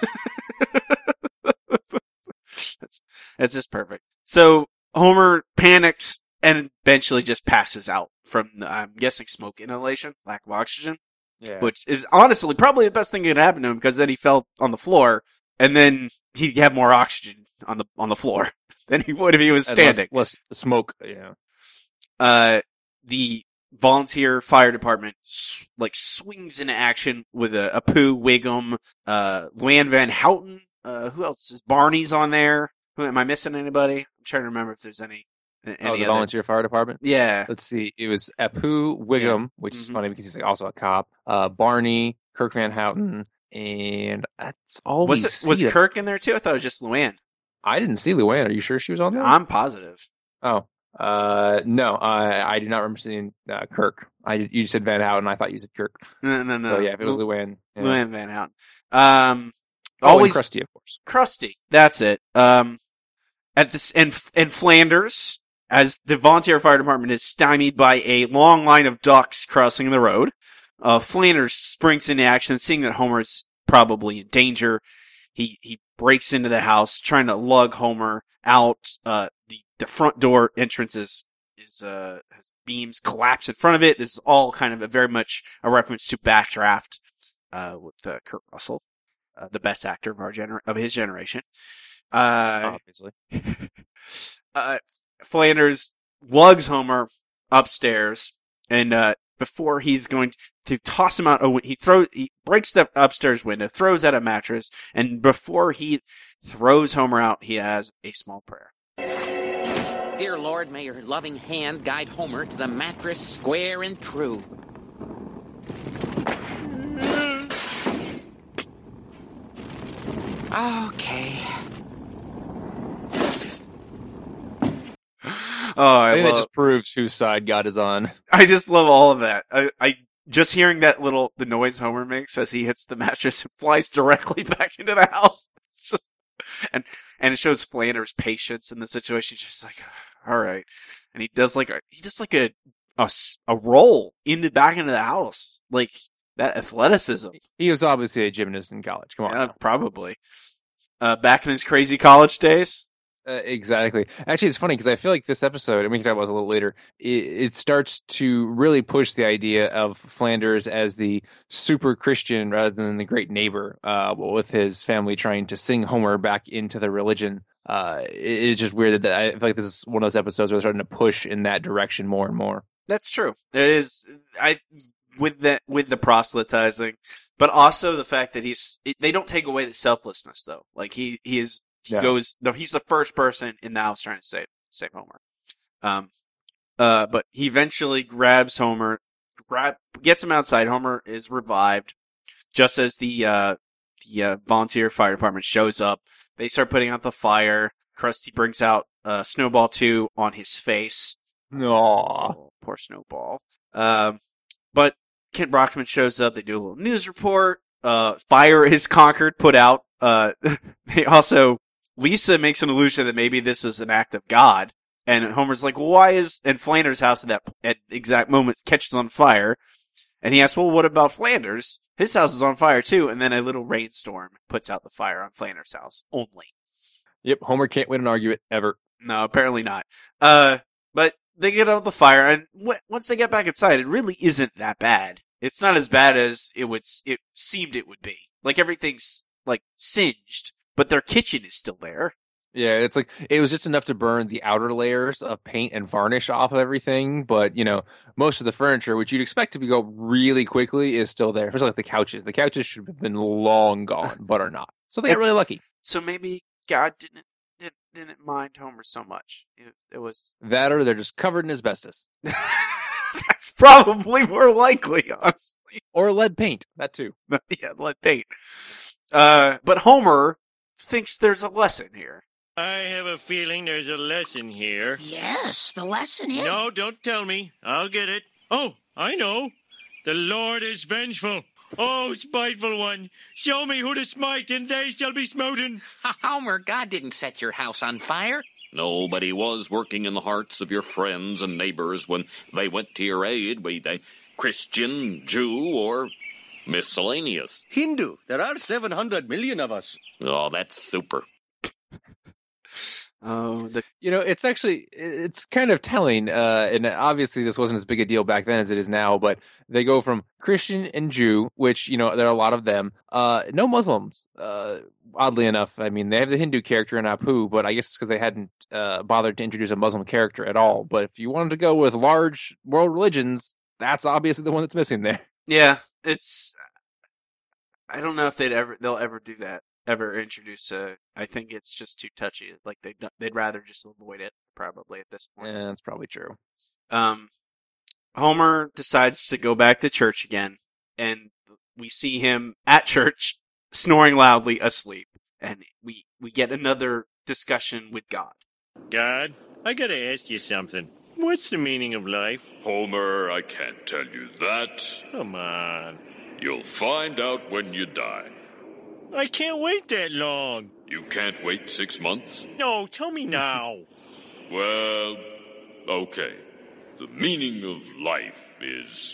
That's, that's just perfect. So Homer panics and eventually just passes out from, the, I'm guessing, smoke inhalation, lack of oxygen, Yeah. which is honestly probably the best thing that could happen to him because then he fell on the floor and then he'd have more oxygen on the on the floor than he would if he was standing. Less, less smoke, yeah. Uh, the volunteer fire department s- like swings into action with a, a Pooh, Wiggum, uh, Luann Van Houten. Uh, who else is Barney's on there? Who am I missing? Anybody? I'm trying to remember if there's any Any Oh, the other- volunteer fire department. Yeah. Let's see. It was Apu Wiggum, which is Mhm. funny because he's like also a cop. Uh, Barney, Kirk Van Houten, and that's all Was we it see. was Kirk in there too? I thought it was just Luann. I didn't see Luann. Are you sure she was on there? I'm positive. Oh, uh, no. I I do not remember seeing uh, Kirk. I you said Van Houten. I thought you said Kirk. No, no, no. So yeah, if it was Lu- Luann, yeah. Luann Van Houten. Um, Oh, always and Krusty, of course. Krusty. That's it. Um, at this in in Flanders, as the volunteer fire department is stymied by a long line of ducks crossing the road, uh, Flanders springs into action, seeing that Homer's probably in danger. He he breaks into the house, trying to lug Homer out. Uh, the the front door entrance is is uh has beams collapse in front of it. This is all kind of a very much a reference to Backdraft, uh, with uh, Kurt Russell. Uh, the best actor of our gener- of his generation. Uh, Obviously. uh, Flanders lugs Homer upstairs, and uh, before he's going to toss him out, a wi- he throws, he breaks the upstairs window, throws out a mattress, and before he throws Homer out, he has a small prayer. Dear Lord, may your loving hand guide Homer to the mattress square and true. Okay. Oh, I, I think love, that just proves whose side God is on. I just love all of that. I, I just hearing that little the noise Homer makes as he hits the mattress and flies directly back into the house. It's just and and it shows Flanders' patience in the situation. He's just like, all right, and he does like a he does like a a, s- a roll into back into the house, like that athleticism. He was obviously a gymnast in college. Come on. Yeah, now. probably. Uh, back in his crazy college days. Uh, exactly. Actually, it's funny because I feel like this episode, and we can talk about this a little later, it, it starts to really push the idea of Flanders as the super Christian rather than the great neighbor, uh, with his family trying to sing Homer back into the religion. Uh, it, it's just weird that I feel like this is one of those episodes where they're starting to push in that direction more and more. That's true. It is. I with that with the proselytizing, but also the fact that he's. It, they don't take away the selflessness though. Like he he is. He Yeah. goes. No, he's the first person in the house trying to save save Homer. Um. Uh. But he eventually grabs Homer, grab gets him outside. Homer is revived, just as the uh the uh, volunteer fire department shows up. They start putting out the fire. Krusty brings out uh, Snowball two on his face. Aww. Oh, poor Snowball. Um, but Kent Brockman shows up. They do a little news report. Uh, fire is conquered, put out. Uh, they also, Lisa makes an allusion that maybe this is an act of God. And Homer's like, well, why is, and Flanders' house at that at exact moment catches on fire. And he asks, well, what about Flanders? His house is on fire too. And then a little rainstorm puts out the fire on Flanders' house only. Yep. Homer can't win an argument ever. No, apparently not. Uh, but they get out the fire, and w- once they get back inside, it really isn't that bad. It's not as bad as it would. S- it seemed it would be. Like everything's like singed, but their kitchen is still there. Yeah, it's like it was just enough to burn the outer layers of paint and varnish off of everything, but you know, most of the furniture, which you'd expect to be go really quickly, is still there. Especially like the couches. The couches should have been long gone, but are not. So they got really lucky. So maybe God didn't didn't, didn't mind Homer so much. It, it was That or they're just covered in asbestos that's probably more likely, honestly. or lead paint. That too. Yeah, lead paint. Uh, but Homer thinks there's a lesson here. I have a feeling there's a lesson here. Yes, the lesson is. No, don't tell me. I'll get it. Oh, I know. The Lord is vengeful. Oh, spiteful one, show me who to smite, and they shall be smoten. Homer, God didn't set your house on fire. No, but he was working in the hearts of your friends and neighbors when they went to your aid, be they Christian, Jew, or miscellaneous. Hindu. There are seven hundred million of us. Oh, that's super. Oh, the You know, it's actually it's kind of telling, uh, and obviously this wasn't as big a deal back then as it is now. But they go from Christian and Jew, which you know there are a lot of them. Uh, no Muslims, uh, oddly enough. I mean, they have the Hindu character in Apu, but I guess it's because they hadn't uh, bothered to introduce a Muslim character at all. But if you wanted to go with large world religions, that's obviously the one that's missing there. yeah, it's. I don't know if they'd ever they'll ever do that ever introduce a, I think it's just too touchy. Like they they'd rather just avoid it probably at this point. Yeah, that's probably true. Um, Homer decides to go back to church again, and we see him at church snoring loudly asleep, and we we get another discussion with God. God, I gotta ask you something. What's the meaning of life? Homer, I can't tell you that. Come on. You'll find out when you die. I can't wait that long. You can't wait six months? No, tell me now. Well, okay. The meaning of life is...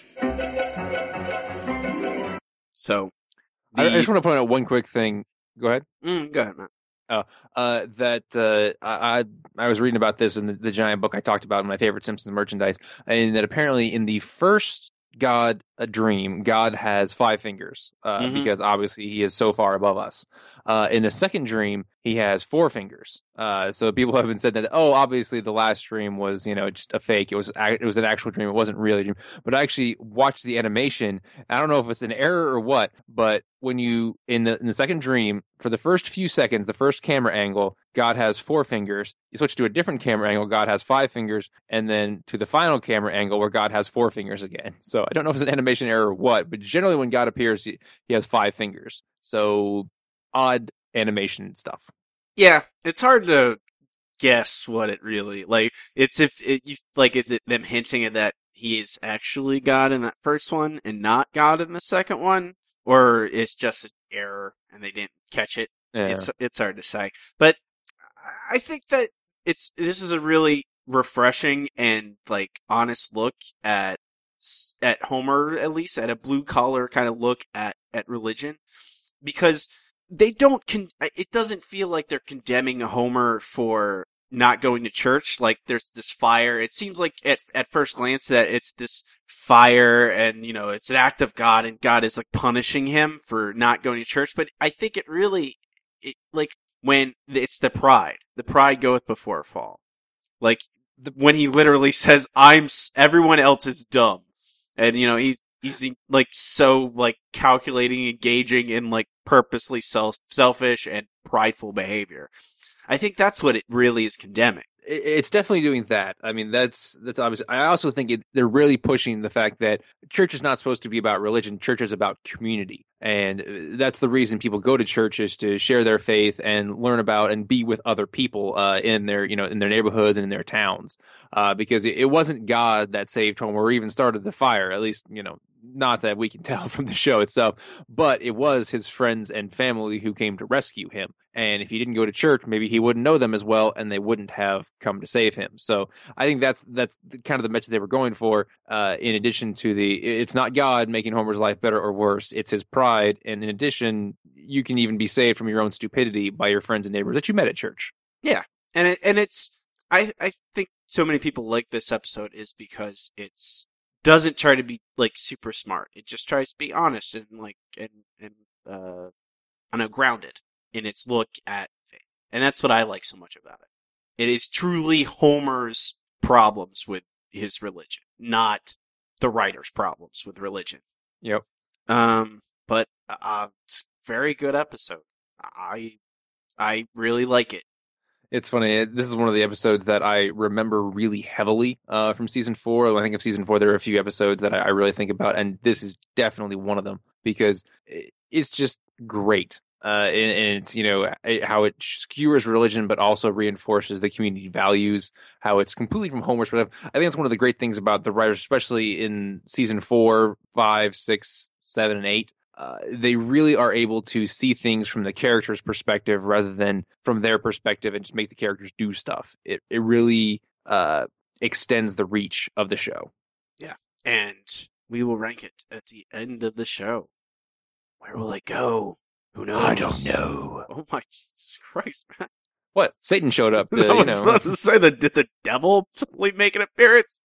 So, I, I the- just want to point out one quick thing. Go ahead. Mm, go ahead, Matt. Oh, uh, that uh, I I was reading about this in the, the giant book I talked about in my favorite Simpsons merchandise, and that apparently in the first God a dream, God has five fingers uh, Mhm. because obviously he is so far above us. Uh, in the second dream, he has four fingers. Uh, so people have been said that, oh, obviously the last dream was, you know, just a fake. It was it was an actual dream. It wasn't really a dream. But I actually watched the animation. I don't know if it's an error or what, but when you in the in the second dream, for the first few seconds, the first camera angle, God has four fingers. You switch to a different camera angle, God has five fingers, and then to the final camera angle where God has four fingers again. So I don't know if it's an animation error or what, but generally when God appears, he, he has five fingers. So odd animation stuff. Yeah, it's hard to guess what it really like. It's if it, you like, is it them hinting at that he is actually God in that first one and not God in the second one, or it's just an error and they didn't catch it? Yeah. It's it's hard to say, but I think that it's this is a really refreshing and like honest look at at Homer, at least at a blue collar kind of look at at religion, because they don't con- it doesn't feel like they're condemning Homer for not going to church. Like there's this fire. It seems like at at first glance that it's this fire and, you know, it's an act of God and God is like punishing him for not going to church. But I think it really, it like when it's the pride, the pride goeth before a fall. Like the, when he literally says, I'm, s- everyone else is dumb. And, you know, he's, he's like so like calculating, engaging in like purposely self, selfish and prideful behavior. I think that's what it really is condemning. It- It's definitely doing that. I mean, that's that's obvious. I also think it, they're really pushing the fact that church is not supposed to be about religion. Church is about community, and that's the reason people go to church, is to share their faith and learn about and be with other people uh, in their, you know, in their neighborhoods and in their towns. Uh, because it, it wasn't God that saved Homer or even started the fire. At least, you know, not that we can tell from the show itself, but it was his friends and family who came to rescue him. And if he didn't go to church, maybe he wouldn't know them as well, and they wouldn't have come to save him. So I think that's that's the, kind of the message they were going for. Uh, in addition to the, it's not God making Homer's life better or worse; it's his pride. And in addition, you can even be saved from your own stupidity by your friends and neighbors that you met at church. Yeah, and it, and it's I I think so many people like this episode is because it's doesn't try to be like super smart. It just tries to be honest and like and and uh, I know, grounded in its look at faith, and that's what I like so much about it. It is truly Homer's problems with his religion, not the writer's problems with religion. Yep. Um, but uh, it's a very good episode. I I really like it. It's funny. This is one of the episodes that I remember really heavily uh, from season four. When I think of season four, there are a few episodes that I, I really think about, and this is definitely one of them because it's just great. Uh, and, and it's, you know, how it skewers religion, but also reinforces the community values, how it's completely from Homer's perspective. I think that's one of the great things about the writers, especially in season four, five, six, seven, and eight. Uh, they really are able to see things from the character's perspective rather than from their perspective and just make the characters do stuff. It it really uh, extends the reach of the show. Yeah. And we will rank it at the end of the show. Where will it go? Who knows? I don't know. Oh my Jesus Christ, man. What? Satan showed up to, I you was know. about to say, the, did the devil suddenly make an appearance?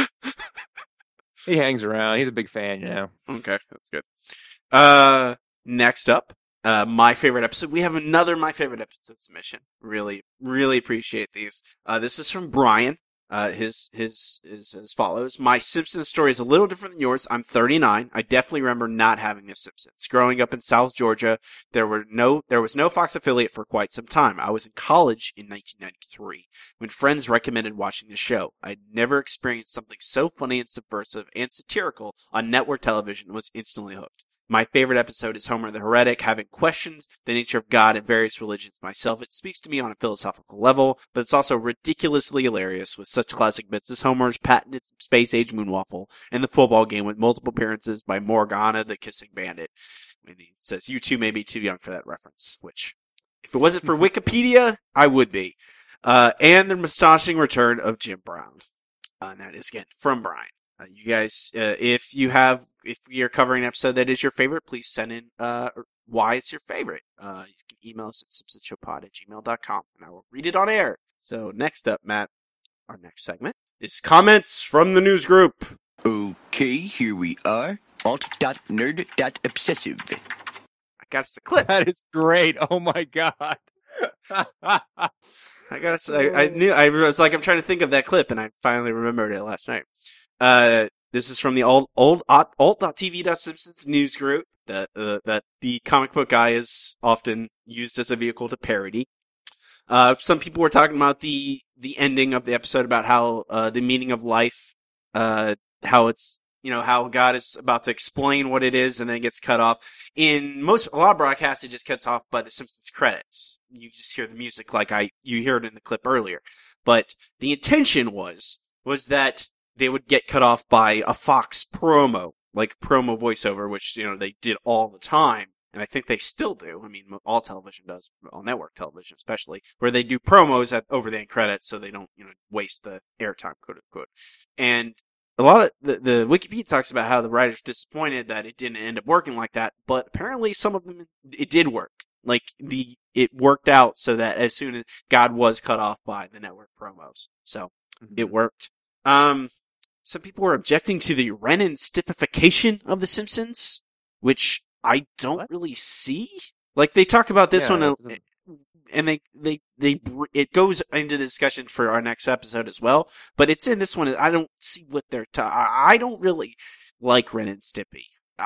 He hangs around. He's a big fan, you know. Okay, that's good. Uh, next up, uh, my favorite episode. We have another my favorite episode submission. Really, really appreciate these. Uh, this is from Brian. Uh, his his is as follows. My Simpsons story is a little different than yours. I'm thirty-nine. I definitely remember not having The Simpsons. Growing up in South Georgia, there were no there was no Fox affiliate for quite some time. I was in college in nineteen ninety-three when friends recommended watching the show. I'd never experienced something so funny and subversive and satirical on network television and was instantly hooked. My favorite episode is Homer the Heretic, having questioned the nature of God and various religions myself. It speaks to me on a philosophical level, but it's also ridiculously hilarious with such classic bits as Homer's patented space-age moonwaffle and the football game with multiple appearances by Morgana the Kissing Bandit. And he says, you two may be too young for that reference, which, if it wasn't for Wikipedia, I would be. Uh, and the mustaching return of Jim Brown. Uh, and that is, again, from Brian. Uh, you guys, uh, if you have, if you're covering an episode that is your favorite, please send in, uh, why it's your favorite. Uh, you can email us at simpsons show pod at gmail dot com and I will read it on air. So next up, Matt, our next segment is comments from the news group. Okay, here we are. Alt.nerd.obsessive. I got us a clip. That is great. Oh my god. I gotta say, I, I knew, I was like, I'm trying to think of that clip and I finally remembered it last night. Uh, this is from the old, old, alt.tv.simpsons news group that, uh, that the comic book guy is often used as a vehicle to parody. Uh, some people were talking about the, the ending of the episode about how, uh, the meaning of life, uh, how it's, you know, how God is about to explain what it is and then it gets cut off. In most, a lot of broadcasts, it just cuts off by the Simpsons credits. You just hear the music like I, you heard in the clip earlier. But the intention was, was that they would get cut off by a Fox promo, like promo voiceover, which, you know, they did all the time. And I think they still do. I mean, all television does, all network television especially, where they do promos at over the end credits so they don't, you know, waste the airtime, quote unquote. And a lot of the, the Wikipedia talks about how the writers disappointed that it didn't end up working like that, but apparently some of them, it did work. Like the, it worked out so that as soon as God was cut off by the network promos. So mm-hmm. It worked. Um, some people were objecting to the Ren and Stippification of The Simpsons, which I don't what? really see. Like they talk about this yeah, one, and they, they, they, it goes into discussion for our next episode as well, but it's in this one. I don't see what they're ta- I don't really like Ren and Stimpy.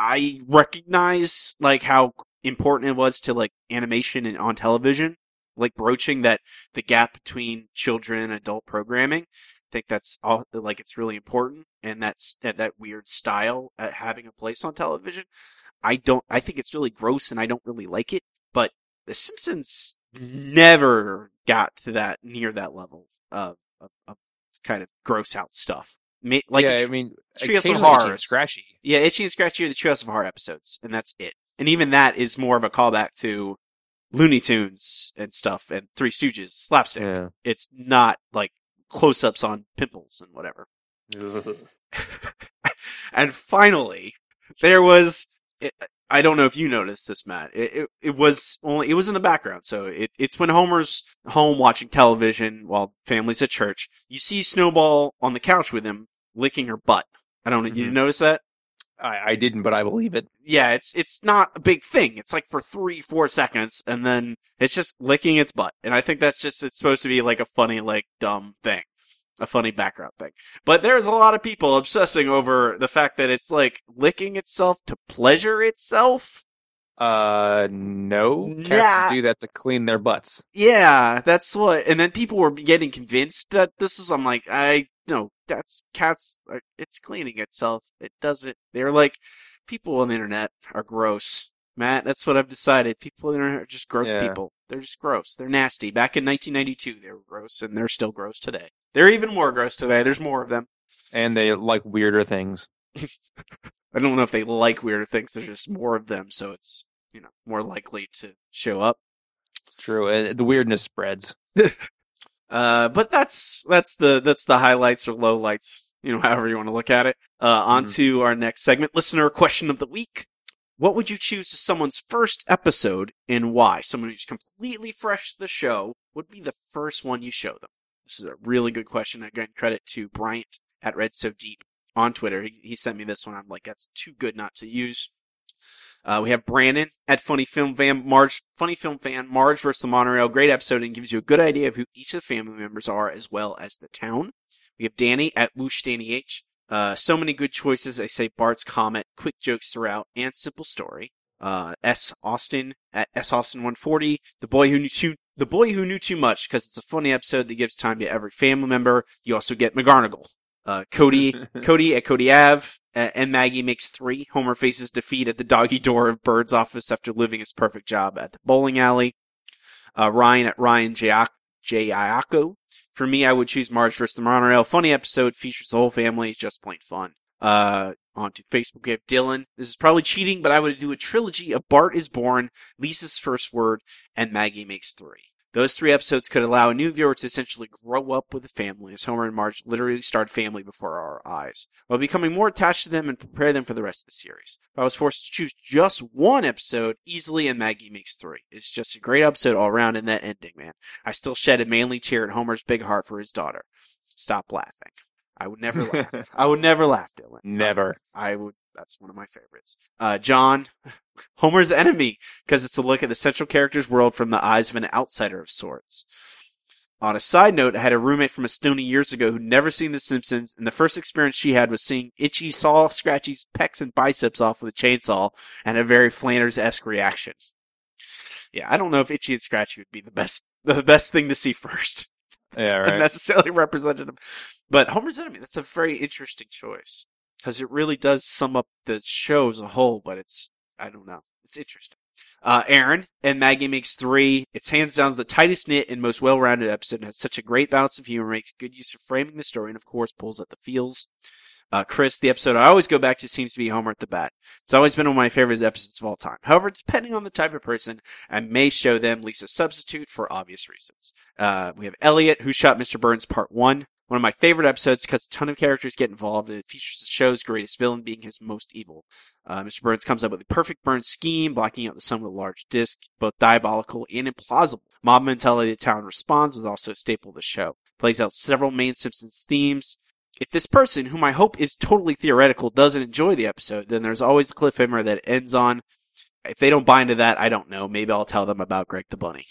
I recognize like how important it was to like animation and on television, like broaching that the gap between children and adult programming. I think that's all, like, it's really important, and that's, that, that weird style at having a place on television. I don't, I think it's really gross and I don't really like it, but The Simpsons never got to that, near that level of, of, of kind of gross out stuff. Like, yeah, tr- I mean, Treehouse of Horror. Itchy and Scratchy. Yeah, Itchy and Scratchy are the Treehouse of Horror episodes, and that's it. And even that is more of a callback to Looney Tunes and stuff, and Three Stooges, slapstick. Yeah. It's not like close-ups on pimples and whatever. And finally, there was, it, I don't know if you noticed this, Matt. It, it, it was only, it was in the background. So it, it's when Homer's home watching television while family's at church. You see Snowball on the couch with him licking her butt. I don't know. Mm-hmm. You notice that? I, I didn't, but I believe it. Yeah, it's, it's not a big thing. It's like for three, four seconds and then it's just licking its butt. And I think that's just, it's supposed to be like a funny, like dumb thing. A funny background thing. But there's a lot of people obsessing over the fact that it's like licking itself to pleasure itself. Uh, no. Cats yeah. do that to clean their butts. Yeah, that's what, and then people were getting convinced that this is, I'm like, I, no, that's, cats, it's cleaning itself. It doesn't, they're like, people on the internet are gross. Matt, that's what I've decided. People on the internet are just gross yeah. people. They're just gross. They're nasty. Back in nineteen ninety-two, they were gross, and they're still gross today. They're even more gross today. There's more of them. And they like weirder things. I don't know if they like weirder things. There's just more of them, so it's, you know, more likely to show up. True. And the weirdness spreads. uh, but that's, that's the, that's the highlights or lowlights, you know, however you want to look at it. Uh, on mm-hmm. to our next segment, listener question of the week. What would you choose as someone's first episode and why? Someone who's completely fresh to the show would be the first one you show them. This is a really good question. Again, credit to Bryant at Red So Deep on Twitter. He, he sent me this one. I'm like, that's too good not to use. Uh, we have Brandon at Funny Film Fan, Marge, Funny Film Fan, Marge versus the Monorail. Great episode and gives you a good idea of who each of the family members are as well as the town. We have Danny at Whoosh Danny H. Uh, so many good choices. I say Bart's Comet, quick jokes throughout, and simple story. Uh, S. Austin at S. Austin one forty. The boy who knew too, the boy who knew too much, because it's a funny episode that gives time to every family member. You also get McGarnagle. Uh, Cody, Cody at Cody Ave, uh, and Maggie makes three. Homer faces defeat at the doggy door of Bird's office after living his perfect job at the bowling alley. Uh, Ryan at Ryan Jayako. For me, I would choose Marge versus the Monorail. Funny episode, features the whole family, just plain fun. Uh, on to Facebook, we have Dylan. This is probably cheating, but I would do a trilogy of Bart is Born, Lisa's First Word, and Maggie Makes Three. Those three episodes could allow a new viewer to essentially grow up with the family, as Homer and Marge literally start family before our eyes, while becoming more attached to them and prepare them for the rest of the series. If I was forced to choose just one episode, easily, and Maggie Makes Three. It's just a great episode all around, and that ending, man. I still shed a manly tear at Homer's big heart for his daughter. Stop laughing. I would never laugh. I would never laugh, Dylan. Never. I would. That's one of my favorites. Uh, John, Homer's enemy, because it's a look at the central character's world from the eyes of an outsider of sorts. On a side note, I had a roommate from Estonia years ago who'd never seen The Simpsons, and the first experience she had was seeing Itchy saw Scratchy's pecs and biceps off with a chainsaw, and a very Flanders-esque reaction. Yeah, I don't know if Itchy and Scratchy would be the best, the best thing to see first. Yeah, right. Unnecessarily representative. But Homer's enemy, that's a very interesting choice. Because it really does sum up the show as a whole, but it's, I don't know. It's interesting. Uh, Aaron and Maggie Makes Three. It's hands down the tightest knit and most well-rounded episode, and has such a great balance of humor, makes good use of framing the story, and of course pulls at the feels. Uh, Chris, the episode I always go back to seems to be Homer at the Bat. It's always been one of my favorite episodes of all time. However, depending on the type of person, I may show them Lisa's Substitute for obvious reasons. Uh, we have Elliot, Who Shot Mister Burns Part one. One of my favorite episodes because a ton of characters get involved, and it features the show's greatest villain being his most evil. Uh, Mister Burns comes up with a perfect Burns scheme, blocking out the sun with a large disc, both diabolical and implausible. Mob mentality of the town responds was also a staple of the show. Plays out several main Simpsons themes. If this person, whom I hope is totally theoretical, doesn't enjoy the episode, then there's always a cliffhanger that it ends on. If they don't buy into that, I don't know. Maybe I'll tell them about Greg the Bunny.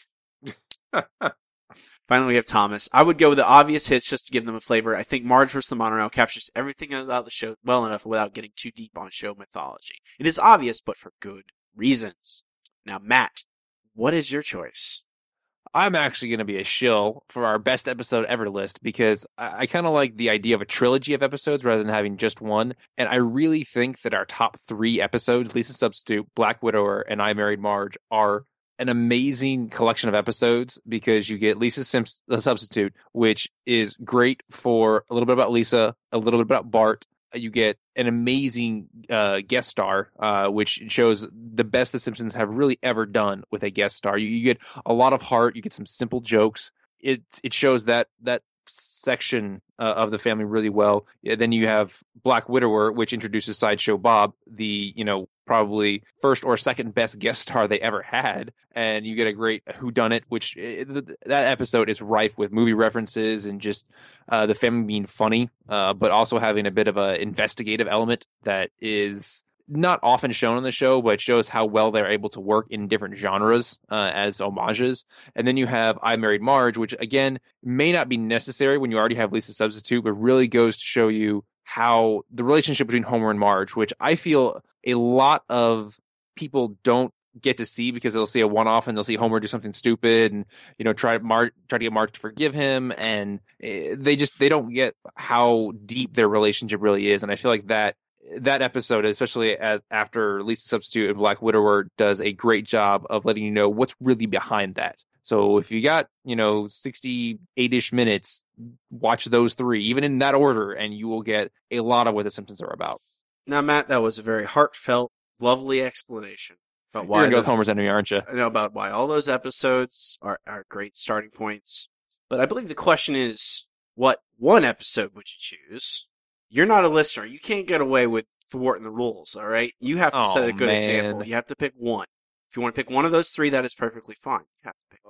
Finally, we have Thomas. I would go with the obvious hits just to give them a flavor. I think Marge versus the Monorail captures everything about the show well enough without getting too deep on show mythology. It is obvious, but for good reasons. Now, Matt, what is your choice? I'm actually going to be a shill for our best episode ever list because I, I kind of like the idea of a trilogy of episodes rather than having just one. And I really think that our top three episodes, Lisa's Substitute, Black Widower, and I Married Marge, are an amazing collection of episodes because you get Lisa's Simps- the Substitute, which is great for a little bit about Lisa, a little bit about Bart. You get an amazing uh, guest star, uh, which shows the best The Simpsons have really ever done with a guest star. You, you get a lot of heart. You get some simple jokes. It it shows that that section uh, of the family really well. Yeah, then you have Black Widower, which introduces Sideshow Bob, the you know probably first or second best guest star they ever had, and you get a great whodunit, which it, that episode is rife with movie references and just uh, the family being funny, uh, but also having a bit of a investigative element that is not often shown on the show, but shows how well they're able to work in different genres uh, as homages. And then you have I Married Marge, which again may not be necessary when you already have Lisa's Substitute, but really goes to show you how the relationship between Homer and Marge, which I feel a lot of people don't get to see because they'll see a one-off and they'll see Homer do something stupid and you know try to Mar- try to get Marge to forgive him, and they just they don't get how deep their relationship really is. And I feel like that that episode, especially at, after Lisa's Substitute and Black Widower, does a great job of letting you know what's really behind that. So if you got, you know, sixty-eight-ish minutes, watch those three, even in that order, and you will get a lot of what The Simpsons are about. Now, Matt, that was a very heartfelt, lovely explanation about why. You're going to go those, with Homer's enemy, aren't you? I know about why all those episodes are, are great starting points. But I believe the question is, what one episode would you choose? You're not a listener. You can't get away with thwarting the rules, all right? You have to oh, set a good man. example. You have to pick one. If you want to pick one of those three, that is perfectly fine. You have to pick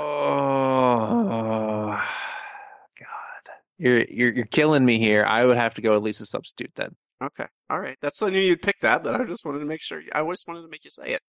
oh, one. God. You're, you're, you're killing me here. I would have to go with Lisa's Substitute then. Okay. All right. That's I knew you'd pick that, but I just wanted to make sure. I just wanted to make you say it.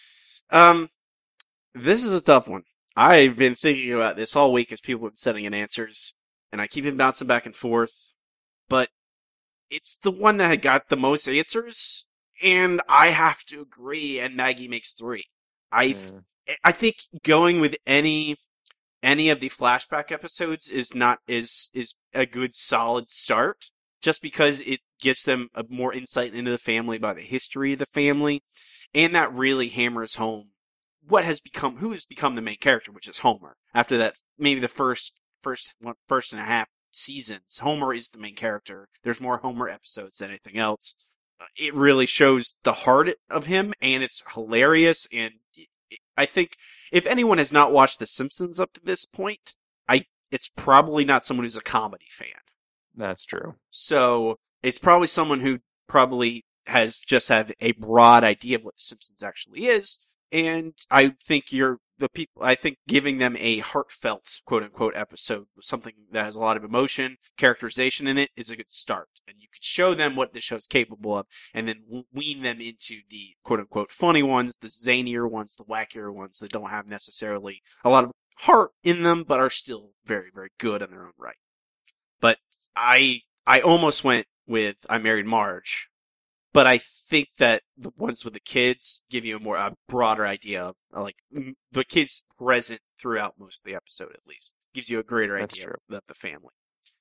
Um, this is a tough one. I've been thinking about this all week as people have been sending in answers, and I keep been bouncing back and forth. But it's the one that had got the most answers, and I have to agree. And Maggie makes three. I Mm. I think going with any any of the flashback episodes is not is is a good solid start, just because it gives them a more insight into the family by the history of the family, and that really hammers home what has become who has become the main character, which is Homer. After that, maybe the first first one, first and a half seasons, Homer is the main character. There's more Homer episodes than anything else. It really shows the heart of him, and it's hilarious. And I think if anyone has not watched The Simpsons up to this point, I it's probably not someone who's a comedy fan. That's true. So it's probably someone who probably has just had a broad idea of what The Simpsons actually is. And I think you're the people. I think giving them a heartfelt "quote unquote" episode with something that has a lot of emotion, characterization in it is a good start. And you could show them what the show's capable of, and then wean them into the "quote unquote" funny ones, the zanier ones, the wackier ones that don't have necessarily a lot of heart in them, but are still very, very good in their own right. But I, I almost went with "I Married Marge." But I think that the ones with the kids give you a more a broader idea of like the kids present throughout most of the episode. At least gives you a greater That's idea true. of, of the family.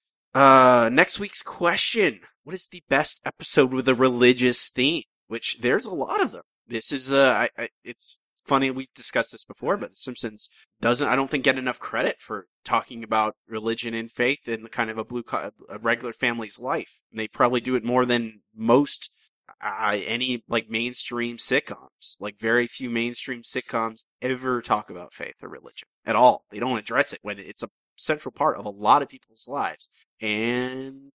Uh, next week's question: what is the best episode with a religious theme? Which there's a lot of them. This is uh, I, I it's funny we've discussed this before, but The Simpsons doesn't I don't think get enough credit for talking about religion and faith in kind of a blue co- a regular family's life. And they probably do it more than most. Uh, any like mainstream sitcoms, like very few mainstream sitcoms ever talk about faith or religion at all. They don't address it when it's a central part of a lot of people's lives. And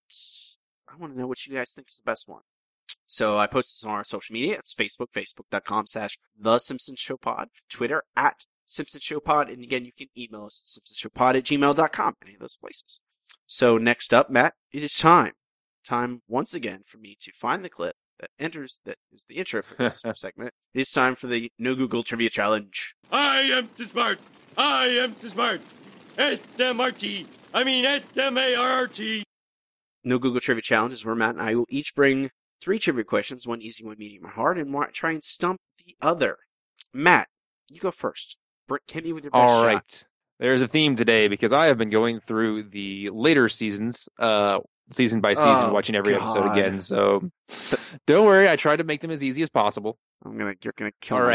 I want to know what you guys think is the best one. So I posted this on our social media. It's Facebook, facebook.com slash The Simpsons Show Pod, Twitter at Simpsons Show Pod, and again, you can email us at simpsons show pod at gmail dot com, any of those places. So next up, Matt, it is time. Time once again for me to find the clip that enters that is the intro for this segment. It is time for the No Google Trivia Challenge. I am too smart. I am too smart. S M R T. I mean S M A R R T. No Google Trivia Challenge is where Matt and I will each bring three trivia questions, one easy, one medium, or hard, and try and stump the other. Matt, you go first. Britt, hit me with your best All shot. right. There's a theme today because I have been going through the later seasons, uh, season by season, Oh, watching every episode God. again. So don't worry, I tried to make them as easy as possible. I'm gonna, you're gonna kill All me.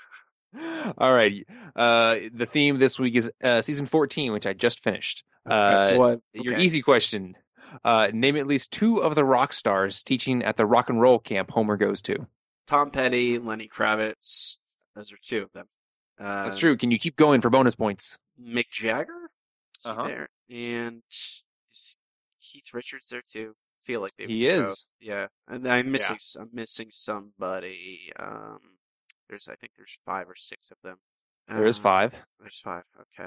right. All right. Uh, the theme this week is uh, season fourteen, which I just finished. Uh, what? Your Okay. easy question. Uh, name at least two of the rock stars teaching at the rock and roll camp Homer goes to. Tom Petty, Lenny Kravitz. Those are two of them. Uh, That's true. Can you keep going for bonus points? Mick Jagger? Is he Uh-huh. there? And is Keith Richards there too? I feel like they would He do is. both. Yeah. And I'm missing s I'm missing somebody. Um there's I think there's five or six of them. There is Uh, five. There's five. Okay.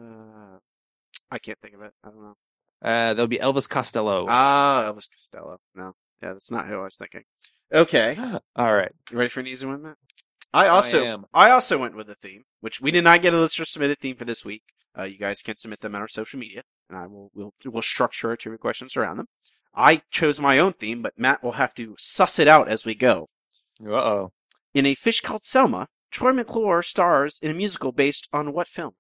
Uh I can't think of it. I don't know. Uh, there'll be Elvis Costello. Ah, Elvis Costello. No. Yeah, that's not who I was thinking. Okay. All right. You ready for an easy one, Matt? I also I am. I also went with a theme, which we did not get a listener submitted theme for this week. Uh, you guys can submit them on our social media, and I will we'll we'll structure our trivia questions around them. I chose my own theme, but Matt will have to suss it out as we go. Uh oh. In A Fish Called Selma, Troy McClure stars in a musical based on what film?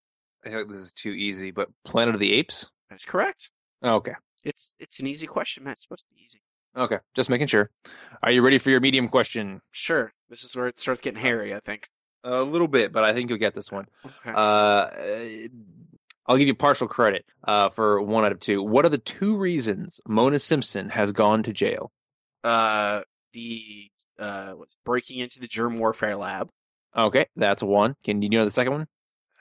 I feel like this is too easy, but Planet of the Apes? That's correct. Okay. It's it's an easy question, Matt. It's supposed to be easy. Okay. Just making sure. Are you ready for your medium question? Sure. This is where it starts getting hairy, I think. A little bit, but I think you'll get this one. Okay. Uh, I'll give you partial credit uh, for one out of two. What are the two reasons Mona Simpson has gone to jail? Uh, the uh, what's breaking into the germ warfare lab. Okay, that's one. Can you know the second one?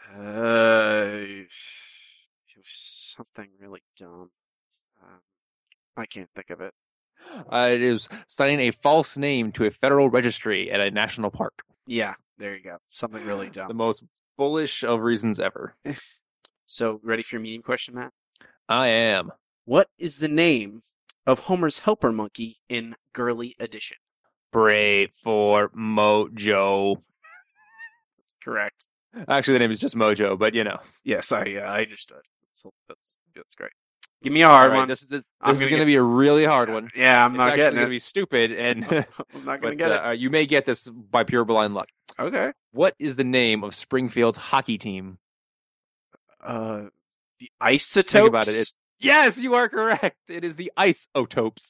Uh, it was something really dumb. Um, I can't think of it. Uh, it is signing a false name to a federal registry at a national park. Yeah, there you go. Something really The dumb. most bullish of reasons ever. So, ready for your medium question, Matt? I am. What is the name of Homer's helper monkey in Girly Edition? Brave for Mojo. That's correct. Actually, the name is just Mojo, but you know. Yes, I uh, I understood. So that's that's great. Give me a hard Right, one. this is this, I'm this is gonna going to get- be a really hard one. Yeah, I'm It's not actually getting going to it. be stupid, and I'm not gonna but, get uh, you may get this by pure blind luck. it. Okay. What is the name of Springfield's hockey team? Uh, the isotopes. Think about it. It- Yes, you are correct. It is the Isotopes.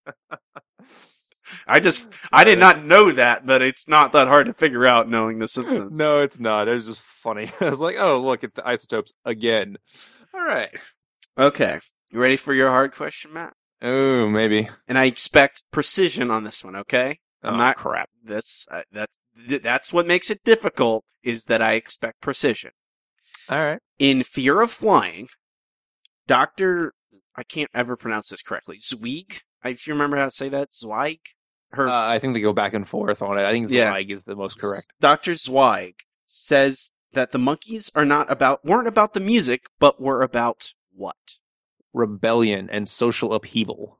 I just I did not know that, but it's not that hard to figure out knowing The Simpsons. No, it's not. It was just funny. I was like, oh, look, it's the Isotopes again. All right. Okay. You ready for your hard question, Matt? Oh, maybe. And I expect precision on this one. Okay. I'm Oh, not crap. That's uh, that's th- that's what makes it difficult. Is that I expect precision. All right. In Fear of Flying, Doctor I can't ever pronounce this correctly. Zweig, if you remember how to say that, Zweig. Her Uh, I think they go back and forth on it. I think Yeah. Zweig is the most correct. Doctor Zweig says that the monkeys are not about weren't about the music, but were about what? Rebellion and social upheaval.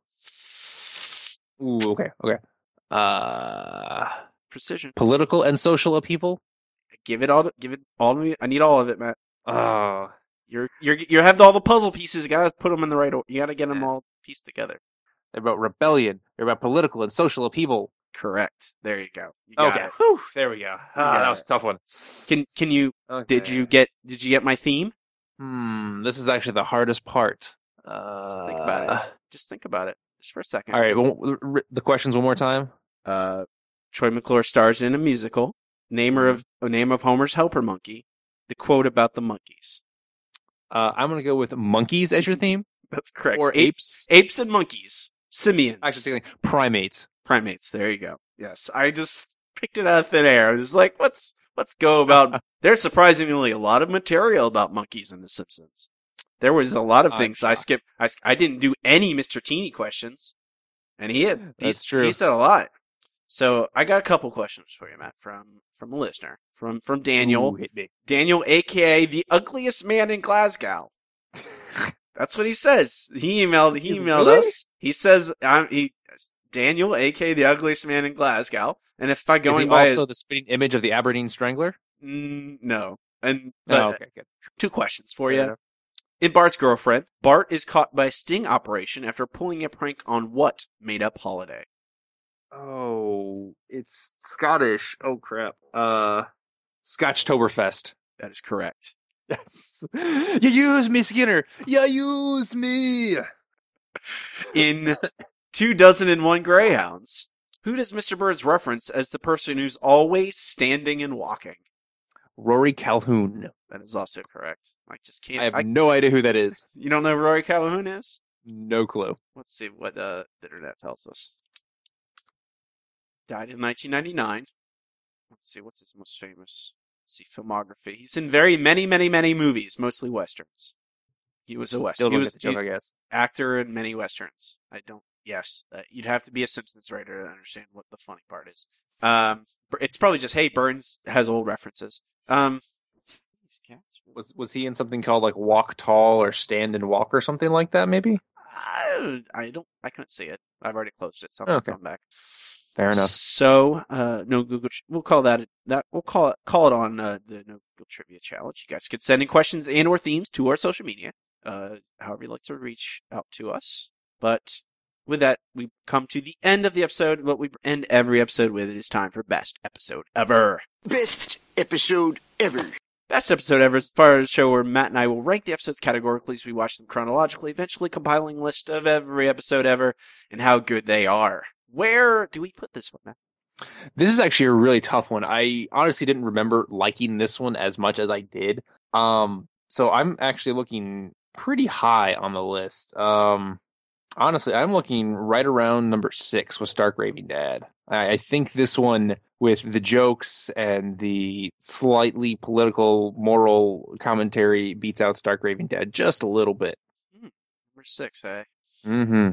Ooh, okay, okay. Uh, Precision. political and social upheaval. Give it all. To, give it all to me. I need all of it, Matt. Oh, You're you're you have all the puzzle pieces. You gotta put them in the right order. You gotta get them all pieced together. they're about rebellion. They're about political and social upheaval. Correct. There you go. You got Okay, it. Whew, there we go. Ah, got that was a tough one. Can can you? Okay. Did you get? Did you get my theme? Hmm. This is actually the hardest part. Uh, Just think about it. Just think about it. Just for a second. All right. Well, r- the questions one more time. Uh, Troy McClure stars in a musical. Namer of a name of Homer's helper monkey. The quote about the monkeys. Uh, I'm gonna go with monkeys as your theme, That's correct. or apes. Apes and monkeys. Simians. Actually, thinking primates. Primates. There you go. Yes, I just picked it out of thin air. I was like, "Let's let's go about." There's surprisingly a lot of material about monkeys in The Simpsons. There was a lot of I'm things I shocked. skipped. I, sk- I didn't do any Mister Teeny questions, and he had. That's he's- true. He said a lot. So I got a couple questions for you, Matt, from from a listener, from from Daniel. Ooh, hit me. Daniel, aka the ugliest man in Glasgow. That's what he says. He emailed. He He's emailed really? us. He says, "I'm he." Daniel, aka the ugliest man in Glasgow. And if by Is going he by, also the spitting image of the Aberdeen Strangler? Mm, no, and but, Oh, okay, good. two questions for Fair you. enough. In Bart's Girlfriend, Bart is caught by a sting operation after pulling a prank on what made-up holiday? Oh, it's Scottish. Oh crap. Uh, Scotchtoberfest. That is correct. Yes. You used me, Skinner. You used me. In Two Dozen and One Greyhounds, who does Mister Birds reference as the person who's always standing and walking? Rory Calhoun. That is also correct. I just can't. I have I- no idea who that is. you don't know who Rory Calhoun is? No clue. Let's see what uh, the internet tells us. Died in nineteen ninety-nine. Let's see, what's his most famous? Let's see, filmography. He's in very many, many, many movies, mostly westerns. He was a Still western. He don't was get the joke, he- I guess. actor in many westerns. I don't. Yes, uh, you'd have to be a Simpsons writer to understand what the funny part is. Um, it's probably just hey, Burns has old references. Um, these cats. Was was he in something called like Walk Tall or Stand and Walk or something like that? Maybe. I, I don't. I couldn't see it. I've already closed it, so I'm Okay. going back. Fair enough. So, uh, no Google. We'll call that that. We'll call it call it on uh, the No Google Trivia Challenge. You guys could send in questions and or themes to our social media. Uh, however you'd like to reach out to us. But with that, we come to the end of the episode. What we end every episode with, it is time for best episode ever. Best episode ever. Best episode ever is part of the show where Matt and I will rank the episodes categorically as we watch them chronologically, eventually compiling a list of every episode ever and how good they are. Where do we put this one, Matt? This is actually a really tough one. I honestly didn't remember liking this one as much as I did. Um, so I'm actually looking pretty high on the list. Um, honestly, I'm looking right around number six with Stark Raving Dad. I, I think this one, with the jokes and the slightly political, moral commentary, beats out Stark Raving Dad just a little bit. Hmm, number six, eh? Mm-hmm.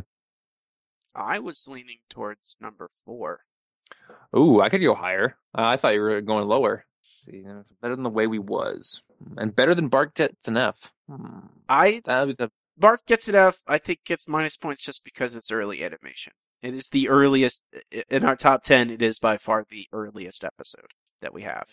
I was leaning towards number four. Ooh, I could go higher. Uh, I thought you were going lower. Let's see, better than the way we was, and better than Bark Jets and F. Hmm. I That was a Bart Gets It F, I think, gets minus points just because it's early animation. It is the earliest, in our top ten, it is by far the earliest episode that we have.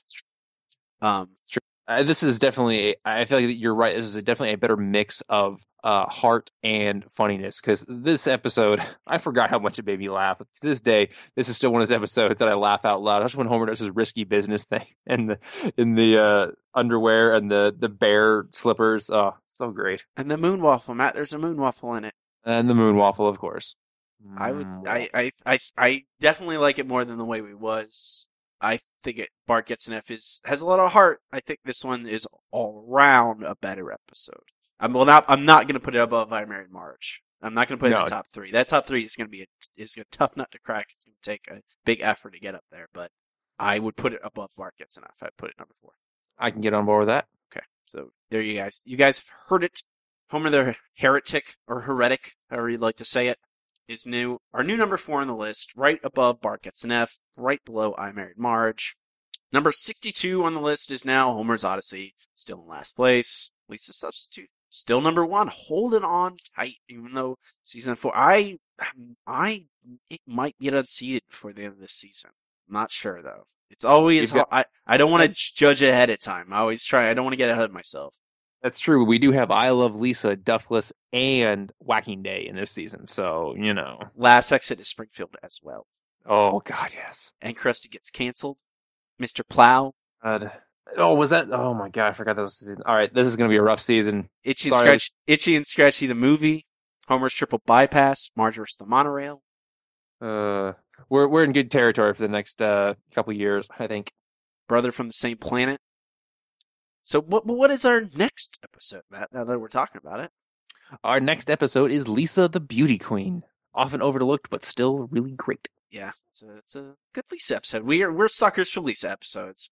Um, uh, this is definitely, I feel like you're right, this is a, definitely a better mix of uh, heart and funniness, because this episode, I forgot how much it made me laugh. To this day, this is still one of those episodes that I laugh out loud. That's when Homer does his risky business thing, and the, in the uh, underwear and the, the bear slippers. Oh, so great. And the moon waffle, Matt, there's a moon waffle in it. And the moon waffle, of course. I would, I, I, I, I definitely like it more than The Way We Was. I think it, Bart Gets an F is, has a lot of heart. I think this one is all around a better episode. I'm well, not, I'm not going to put it above I Married Marge. I'm not going to put it No. in the top three. That top three is going to be a, is a tough nut to crack. It's going to take a big effort to get up there, but I would put it above Bart Gets an F. I'd put it number four. I can get on board with that. Okay. So there you guys, you guys have heard it. Homer the Heretic, or Heretic, however you'd like to say it, is new. Our new number four on the list, right above Bart Gets an F, right below I Married Marge. Number sixty-two on the list is now Homer's Odyssey, still in last place. Lisa's Substitute, still number one, holding on tight, even though season four, I, I, it might get unseated before the end of this season. I'm not sure though. It's always, got- I, I don't want to judge ahead of time. I always try, I don't want to get ahead of myself. That's true. We do have I Love Lisa, Duffless, and Whacking Day in this season, so, you know. Last Exit is Springfield as well. Oh, God, yes. And Krusty gets canceled. Mister Plow. God. Oh, was that? Oh, my God, I forgot that was the season. All right, this is going to be a rough season. Itchy and, Sorry. Scratch, Itchy and Scratchy the movie. Homer's Triple Bypass. Marge versus the Monorail. Uh, we're we're in good territory for the next uh, couple years, I think. Brother from the Same Planet. So what what is our next episode, Matt, now that we're talking about it? Our next episode is Lisa the Beauty Queen. Often overlooked, but still really great. Yeah, it's a, it's a good Lisa episode. We are, we're suckers for Lisa episodes.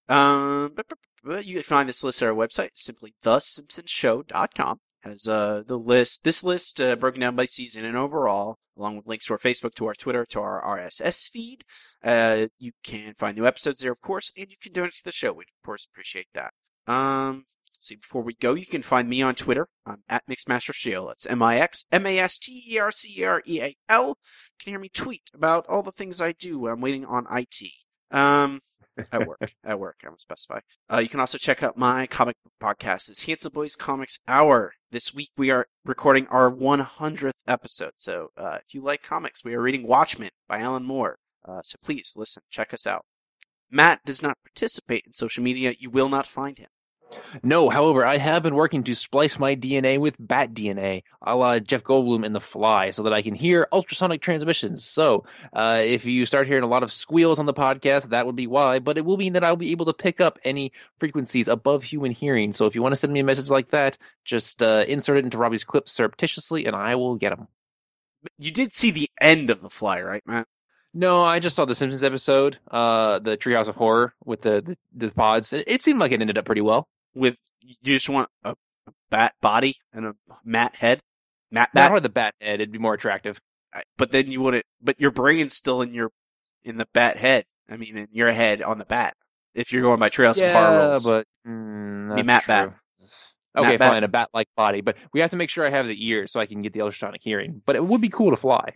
Um, but, but, but you can find this list at our website, simply the simpsons show dot com. Has uh, the list, this list uh, broken down by season and overall, along with links to our Facebook, to our Twitter, to our R S S feed. Uh, you can find new episodes there, of course, and you can donate to the show. We'd, of course, appreciate that. Um, see, before we go, you can find me on Twitter. I'm at MixmasterCereal. That's M I X M A S T E R C E R E A L. You can hear me tweet about all the things I do when I'm waiting on I T. Um, at work. At work, I won't specify. Uh, you can also check out my comic book podcast. It's Handsome Boys Comics Hour. This week we are recording our one hundredth episode. So, uh, if you like comics, we are reading Watchmen by Alan Moore. Uh, so please listen, check us out. Matt does not participate in social media. You will not find him. No, however, I have been working to splice my D N A with bat D N A, a la Jeff Goldblum in The Fly, so that I can hear ultrasonic transmissions. So, uh, if you start hearing a lot of squeals on the podcast, that would be why, but it will mean that I'll be able to pick up any frequencies above human hearing. So if you want to send me a message like that, just uh, insert it into Robbie's clip surreptitiously, and I will get them. You did see the end of The Fly, right, Matt? No, I just saw the Simpsons episode, uh, the Treehouse of Horror with the, the, the pods. It, it seemed like it ended up pretty well. With, you just want a, a bat body and a mat head? Mat Not bat? hard the bat head, it'd be more attractive. But then you wouldn't, but your brain's still in your, in the bat head. I mean, in your head on the bat. If you're going by Trails of Horror rules. but mm, Be that's Matt true. Bat. Okay, Matt Bat. fine, a bat-like body, but we have to make sure I have the ears so I can get the ultrasonic hearing. But it would be cool to fly.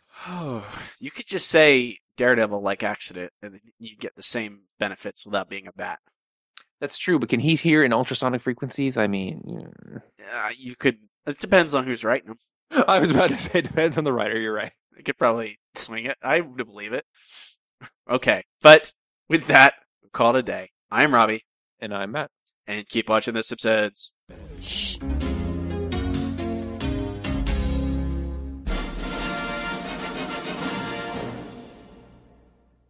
You could just say Daredevil like accident, and then you get the same benefits without being a bat. That's true, but can he hear in ultrasonic frequencies? I mean, Uh, you could. It depends on who's writing them. yeah. I was about to say it depends on the writer. You're right. I could probably swing it. I would believe it. Okay, but with that, we'll call it a day. I'm Robbie, And I'm Matt. and keep watching The Simpsons. Shh.